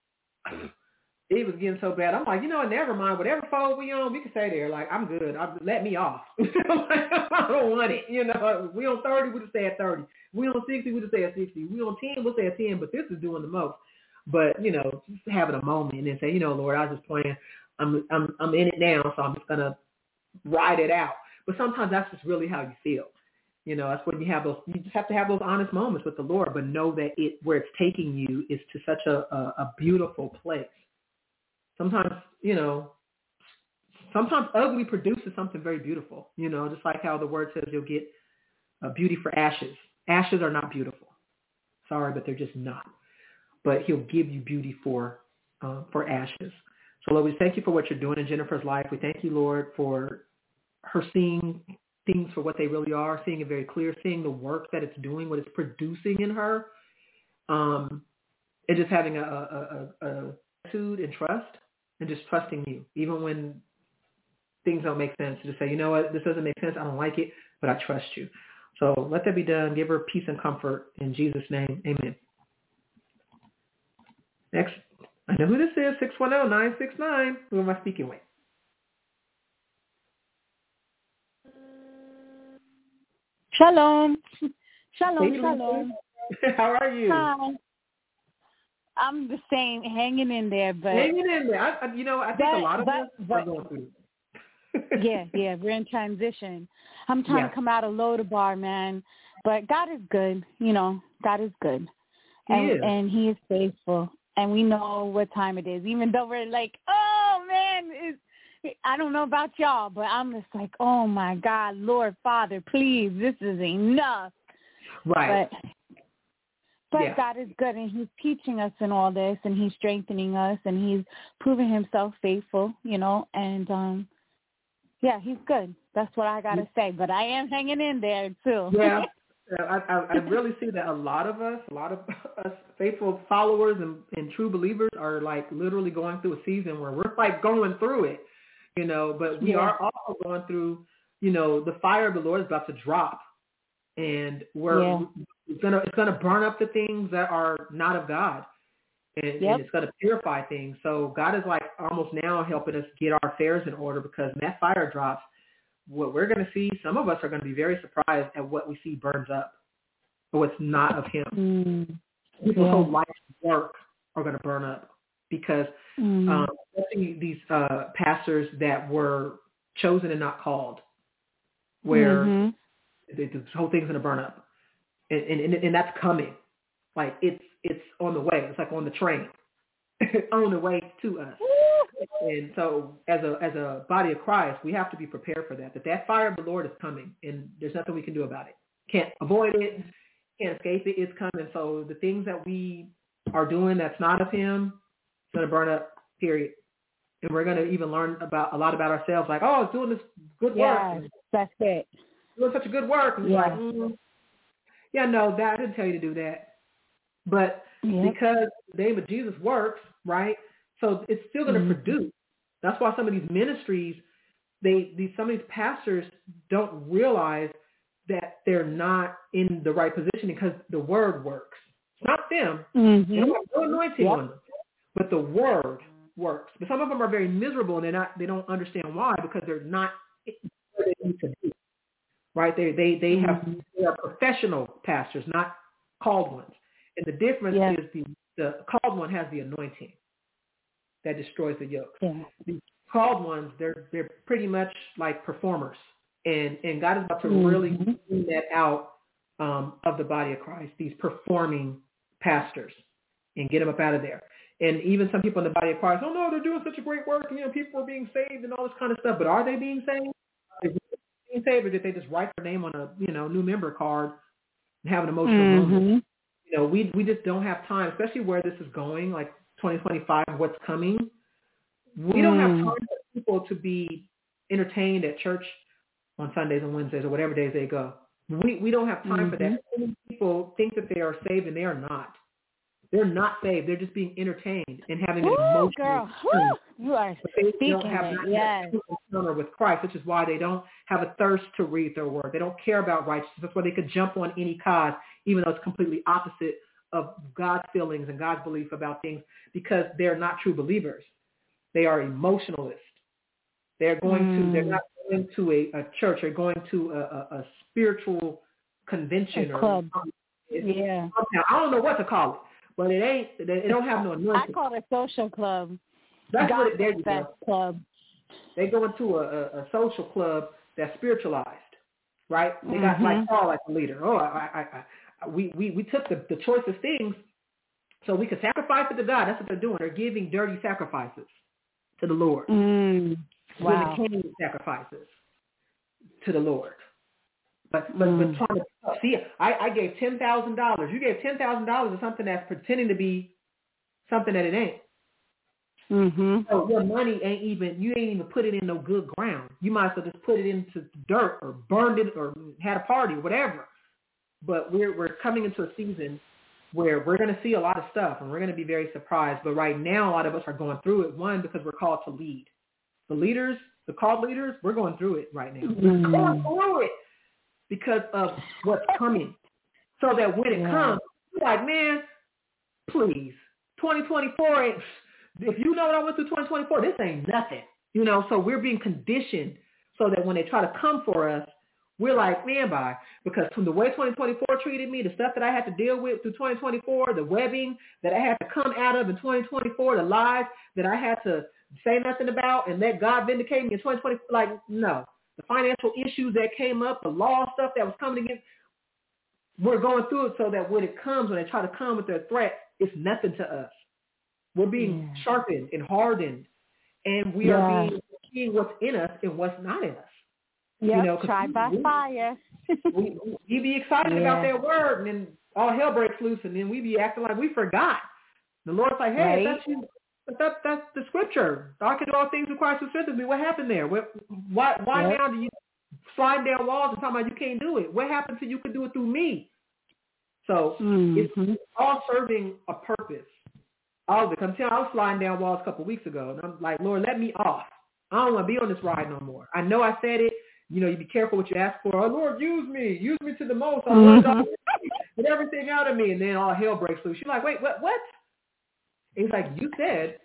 it was getting so bad. I'm like, you know what, never mind. Whatever fold we on, we can stay there. Like, I'm good. I, let me off. I don't want it. You know, we on thirty, we just stay at thirty. We on sixty, we just stay at sixty. We on ten, we'll stay at ten. But this is doing the most. But, you know, just having a moment and then say, you know, Lord, I was just playing. I'm I'm I'm in it now, so I'm just gonna ride it out. But sometimes that's just really how you feel. You know, that's when you have those. You just have to have those honest moments with the Lord, but know that it where it's taking you is to such a a, a beautiful place. Sometimes, you know, sometimes ugly produces something very beautiful. You know, just like how the word says you'll get uh, beauty for ashes. Ashes are not beautiful. Sorry, but they're just not. But he'll give you beauty for uh, for ashes. So, Lord, we thank you for what you're doing in Jennifer's life. We thank you, Lord, for her seeing things for what they really are, seeing it very clear, seeing the work that it's doing, what it's producing in her, um, and just having a, a, a, a attitude and trust, and just trusting you, even when things don't make sense. Just say, you know what, this doesn't make sense. I don't like it, but I trust you. So let that be done. Give her peace and comfort in Jesus' name. Amen. Next. I know who this is, six one zero, nine six nine. Who am I speaking with? Shalom. Shalom, Hey, shalom. How are you? Hi. I'm the same, hanging in there, but hanging in there. I, I, you know, I think but, a lot of but, us but, are going through it. yeah, yeah, we're in transition. I'm trying Yeah. to come out of Lodabar, man, but God is good. You know, God is good, He and is. and He is faithful, and we know what time it is. Even though we're like, oh man, it's, I don't know about y'all, but I'm just like, oh my God, Lord Father, please, this is enough. Right. But but Yeah. God is good, and He's teaching us in all this, and He's strengthening us, and He's proving Himself faithful, you know, and um, yeah, He's good. That's what I gotta say. But I am hanging in there too. Yeah. I, I, I really see that a lot of us, a lot of us faithful followers and, and true believers are like literally going through a season where we're like going through it, you know, but we Yeah. are also going through, you know, the fire of the Lord is about to drop, and we're Yeah. it's gonna it's gonna burn up the things that are not of God, and, Yep. and it's gonna purify things. So God is like almost now helping us get our affairs in order, because when that fire drops, what we're going to see, some of us are going to be very surprised at what we see burns up, or what's not of Him. Mm. People's Yeah. whole life's work are going to burn up, because Mm. um, especially these uh, pastors that were chosen and not called, where Mhm. the, the whole thing's going to burn up, and, and and that's coming. Like it's it's on the way. It's like on the train, on the way to us. And so as a as a body of Christ, we have to be prepared for that, that that fire of the Lord is coming, and there's nothing we can do about it. Can't avoid it, can't escape it. It's coming. So the things that we are doing that's not of Him, it's going to burn up, period. And we're going to even learn about a lot about ourselves, like, oh, I was doing this good work. Yes, that's it. Doing such a good work. And it's Yeah. like, mm, yeah, no, that, I didn't tell you to do that. But Yep. because the name of Jesus works, right? So it's still going to Mhm. produce. That's why some of these ministries, they these some of these pastors don't realize that they're not in the right position, because the word works. It's not them. Mhm. They don't have no anointing Yep. on them, but the word works. But some of them are very miserable, and they're not. They don't understand why, because they're not where they need to be. Right? They they they have Mhm. they are professional pastors, not called ones. And the difference Yeah. is the the called one has the anointing that destroys the yoke. Yeah. The called ones, they're they're pretty much like performers, and and God is about to Mhm. really bring that out um, of the body of Christ. These performing pastors, and get them up out of there. And even some people in the body of Christ, oh no, they're doing such a great work, and you know, people are being saved and all this kind of stuff. But are they being saved? Are they being saved, or did they just write their name on a you know new member card and have an emotional moment? Mhm. You know, we we just don't have time, especially where this is going, like twenty twenty-five, what's coming. We don't have Mm. time for people to be entertained at church on Sundays and Wednesdays or whatever days they go. We we don't have time for that. Many people think that they are saved, and they are not. They're not saved. They're just being entertained and having an Woo, emotional girl. experience. Woo. You are But they speaking don't have it. not Yes. that encounter with Christ, which is why they don't have a thirst to read their word. They don't care about righteousness. That's why they could jump on any cause, even though it's completely opposite of God's feelings and God's belief about things, because they're not true believers. They are emotionalists. They're going Mm. to, they're not going to a, a church. They're going to a, a, a spiritual convention A or club. something. Yeah. I don't know what to call it, but it ain't, it don't have no I anointing. call it a social club. That's what it, Gospel there you Fest go. club. They go into a, a, a social club that's spiritualized, right? They got Mhm. like Paul like a leader. Oh, I, I, I, we, we, we took the, the choicest things so we could sacrifice it to God. That's what they're doing. They're giving dirty sacrifices to the Lord. Mm. Wow. Giving clean sacrifices to the Lord. But but, Mm. but trying to see, I, I gave ten thousand dollars. You gave ten thousand dollars to something that's pretending to be something that it ain't. Mhm. So your money ain't even, you ain't even put it in no good ground. You might as well just put it into dirt or burned it or had a party or whatever. But we're we're coming into a season where we're going to see a lot of stuff, and we're going to be very surprised. But right now, a lot of us are going through it. One, because we're called to lead. The leaders, the called leaders, we're going through it right now. We're Mm. going through it because of what's coming. So that when it Yeah. comes, you're like, man, please, twenty twenty-four ain't, if you know what I went through twenty twenty-four, this ain't nothing. You know, so we're being conditioned so that when they try to come for us, we're like, man, bye. Because from the way twenty twenty-four treated me, the stuff that I had to deal with through twenty twenty-four, the webbing that I had to come out of in twenty twenty-four, the lies that I had to say nothing about and let God vindicate me in twenty twenty, like, no. The financial issues that came up, the law stuff that was coming against, we're going through it so that when it comes, when they try to come with their threat, it's nothing to us. We're being yeah. sharpened and hardened, and we yeah. are being seeing what's in us and what's not in us. Yep, you know, tried by we, fire. we, we be excited yeah. about that word, and then all hell breaks loose, and then we be acting like we forgot. The Lord's like, hey, right. that's you. But that, that's the scripture. I can do all things through Christ who strengthens me. What happened there? What, why why yep. now do you slide down walls and talking about you can't do it? What happened to you could do it through me? So mm-hmm. it's all serving a purpose. All of it. I'm telling you, I was sliding down walls a couple of weeks ago, and I'm like, Lord, let me off. I don't want to be on this ride no more. I know I said it. You know, you be careful what you ask for. Oh, Lord, use me. Use me to the most. I want mm-hmm. to get everything out of me. And then all hell breaks loose. You're like, wait, what? What? It's like, you said,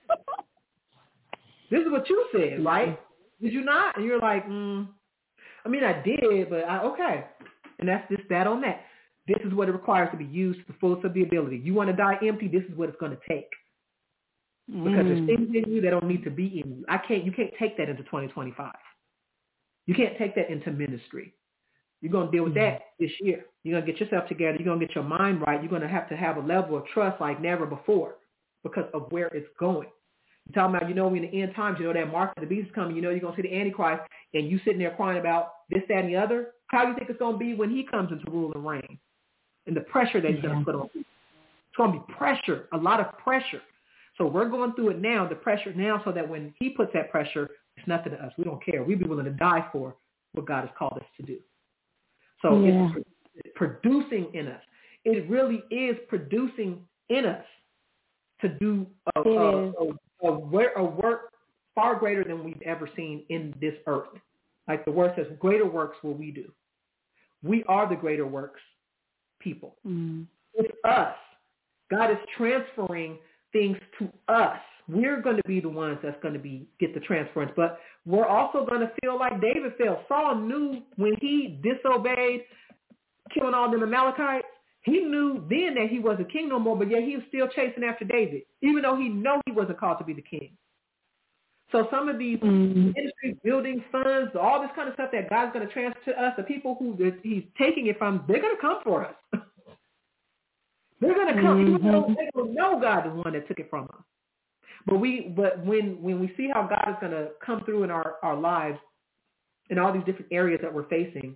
this is what you said, right? Did you not? And you're like, mm, I mean, I did, but I, okay. And that's just that on that. This is what it requires to be used to the fullest of the ability. You want to die empty, this is what it's going to take. Because mm. there's things in you that don't need to be in you. I can't, you can't take that into twenty twenty-five. You can't take that into ministry. You're going to deal with mm. that this year. You're going to get yourself together. You're going to get your mind right. You're going to have to have a level of trust like never before, because of where it's going. You're talking about, you know, in the end times, you know, that mark of the beast is coming, you know, you're going to see the Antichrist, and you sitting there crying about this, that, and the other. How do you think it's going to be when he comes into rule and reign? And the pressure that he's yeah. going to put on people. It's going to be pressure, a lot of pressure. So we're going through it now, the pressure now, so that when he puts that pressure, it's nothing to us. We don't care. We'd be willing to die for what God has called us to do. So yeah. it's producing in us. It really is producing in us to do a, a, a, a, a work far greater than we've ever seen in this earth. Like the word says, greater works will we do. We are the greater works people. Mm. It's us. God is transferring things to us. We're going to be the ones that's going to be get the transference. But we're also going to feel like David felt. Saul knew when he disobeyed, killing all them Amalekites, he knew then that he wasn't king no more, but yet he was still chasing after David, even though he knew he wasn't called to be the king. So some of these mm-hmm. ministry building funds, all this kind of stuff that God's going to transfer to us, the people who he's taking it from, they're going to come for us. They're going to come, mm-hmm. even though they don't know God, the one that took it from us. But we, but when when we see how God is going to come through in our, our lives in all these different areas that we're facing,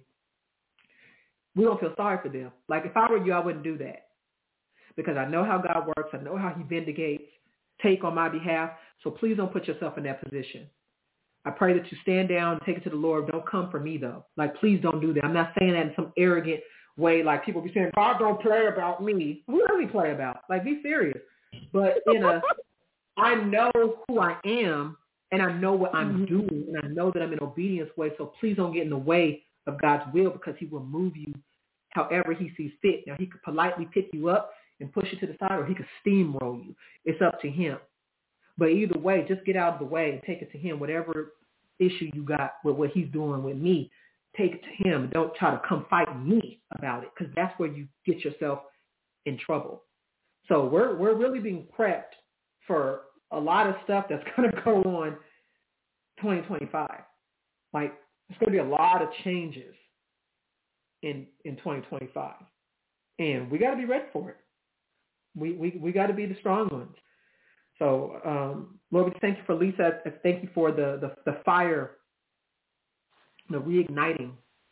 we don't feel sorry for them. Like if I were you, I wouldn't do that, because I know how God works. I know how he vindicates, take on my behalf. So please don't put yourself in that position. I pray that you stand down and take it to the Lord. Don't come for me, though. Like, please don't do that. I'm not saying that in some arrogant way, like people be saying, God don't play about me. Who does he play about? Like, be serious. But in a, I know who I am, and I know what I'm doing, and I know that I'm in obedience way. So please don't get in the way of God's will, because he will move you however he sees fit. Now, he could politely pick you up and push you to the side, or he could steamroll you. It's up to him. But either way, just get out of the way and take it to him. Whatever issue you got with what he's doing with me, take it to him. Don't try to come fight me about it, because that's where you get yourself in trouble. So we're we're really being prepped for a lot of stuff that's going to go on twenty twenty-five. Like, there's going to be a lot of changes in in twenty twenty-five. And we got to be ready for it. We we, we got to be the strong ones. So, um, Lord, we thank you for Lisa. Thank you for the, the, the fire, the reigniting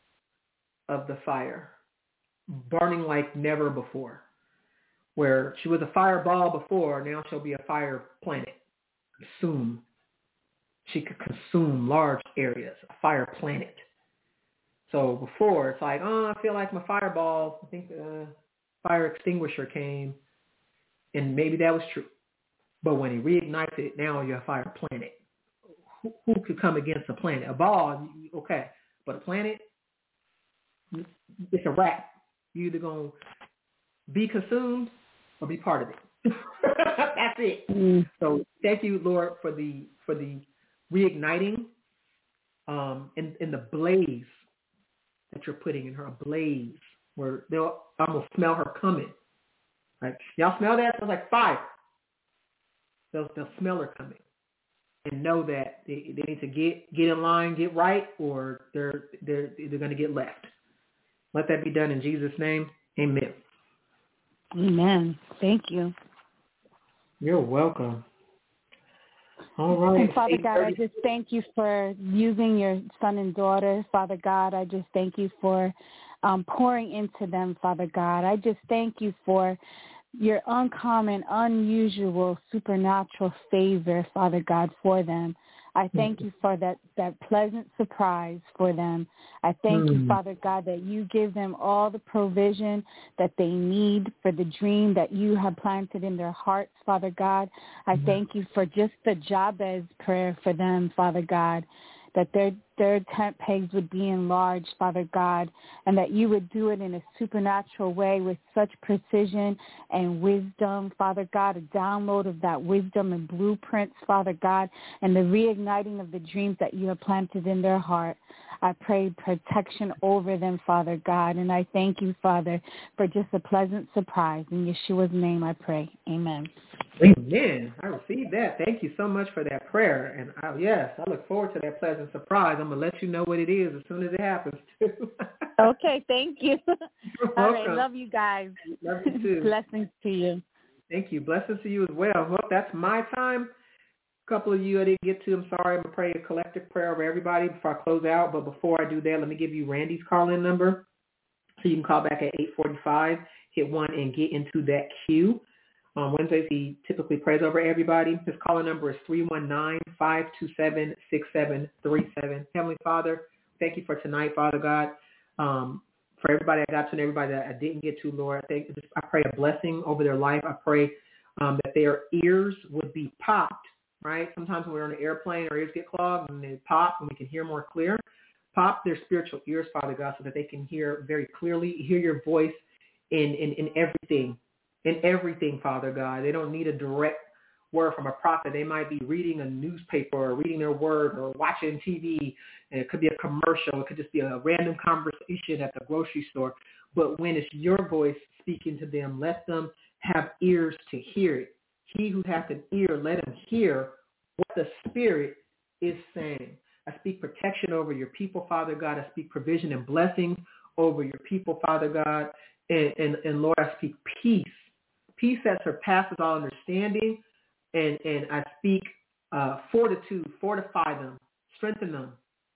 of the fire, burning like never before. Where she was a fireball before, now she'll be a fire planet. Consume. She could consume large areas, a fire planet. So before, it's like, oh, I feel like my fireball, I think the fire extinguisher came, and maybe that was true. But when he reignites it, now you're a fire planet. Who, who could come against a planet? A ball, okay. But a planet, it's a wrap. You're either going to be consumed or be part of it. That's it. Mm. So thank you, Lord, for the for the reigniting um, and, and the blaze that you're putting in her, a blaze where they'll almost smell her coming. Like, y'all smell that? It's like fire. They'll, they'll smell her coming and know that they, they need to get, get in line, get right, or they're, they're, they're going to get left. Let that be done in Jesus' name. Amen. Amen. Thank you. You're welcome. All right. And Father God, I just thank you for using your son and daughter. Father God, I just thank you for um, pouring into them, Father God. I just thank you for your uncommon, unusual, supernatural favor, Father God, for them. I thank you for that, that pleasant surprise for them. I thank mm. you, Father God, that you give them all the provision that they need for the dream that you have planted in their hearts, Father God. I mm. thank you for just the Jabez prayer for them, Father God, that their their tent pegs would be enlarged, Father God, and that you would do it in a supernatural way with such precision and wisdom, Father God, a download of that wisdom and blueprints, Father God, and the reigniting of the dreams that you have planted in their heart. I pray protection over them, Father God, and I thank you, Father, for just a pleasant surprise. In Yeshua's name I pray. Amen. Amen. I received that. Thank you so much for that prayer. And I, yes, I look forward to that pleasant surprise. I'm going to let you know what it is as soon as it happens, too. Okay, thank you. You're All welcome. right, love you guys. Love you, too. Blessings to you. Thank you. Blessings to you as well. Well, that's my time. A couple of you I didn't get to. I'm sorry. I'm going to pray a collective prayer over everybody before I close out. But before I do that, let me give you Randy's call-in number. So you can call back at eight forty-five, hit one, and get into that queue. On Wednesdays, he typically prays over everybody. His call-in number is three one nine, five two seven, six seven three seven. Heavenly Father, thank you for tonight, Father God. Um, for everybody I got to and everybody that I didn't get to, Lord, I, think, I pray a blessing over their life. I pray um, that their ears would be popped, right? Sometimes when we're on an airplane, our ears get clogged and they pop and we can hear more clear. Pop their spiritual ears, Father God, so that they can hear very clearly, hear your voice in, in, in everything. In everything, Father God. They don't need a direct word from a prophet. They might be reading a newspaper or reading their word or watching T V. And it could be a commercial. It could just be a random conversation at the grocery store. But when it's your voice speaking to them, let them have ears to hear it. He who hath an ear, let him hear what the Spirit is saying. I speak protection over your people, Father God. I speak provision and blessings over your people, Father God. And, and, and Lord, I speak peace. Peace that surpasses all understanding, and, and I speak uh, fortitude, fortify them, strengthen them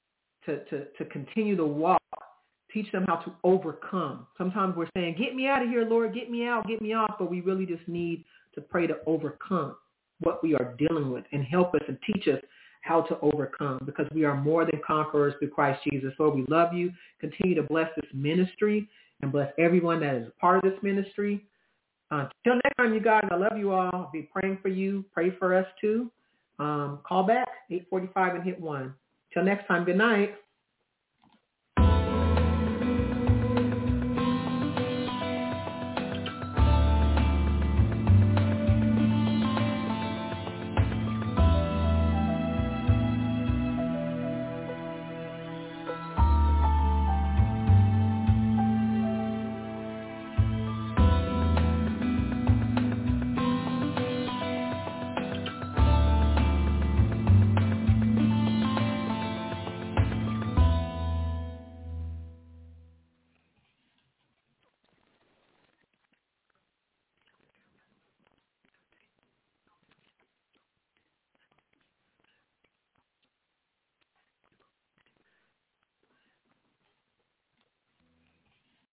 to, to, to continue to walk, teach them how to overcome. Sometimes we're saying, get me out of here, Lord, get me out, get me off, but we really just need to pray to overcome what we are dealing with and help us and teach us how to overcome, because we are more than conquerors through Christ Jesus. Lord, we love you. Continue to bless this ministry and bless everyone that is a part of this ministry. Until uh, next time, you guys, I love you all. I'll be praying for you. Pray for us, too. Um, call back, eight forty-five, and hit one. Till next time, good night.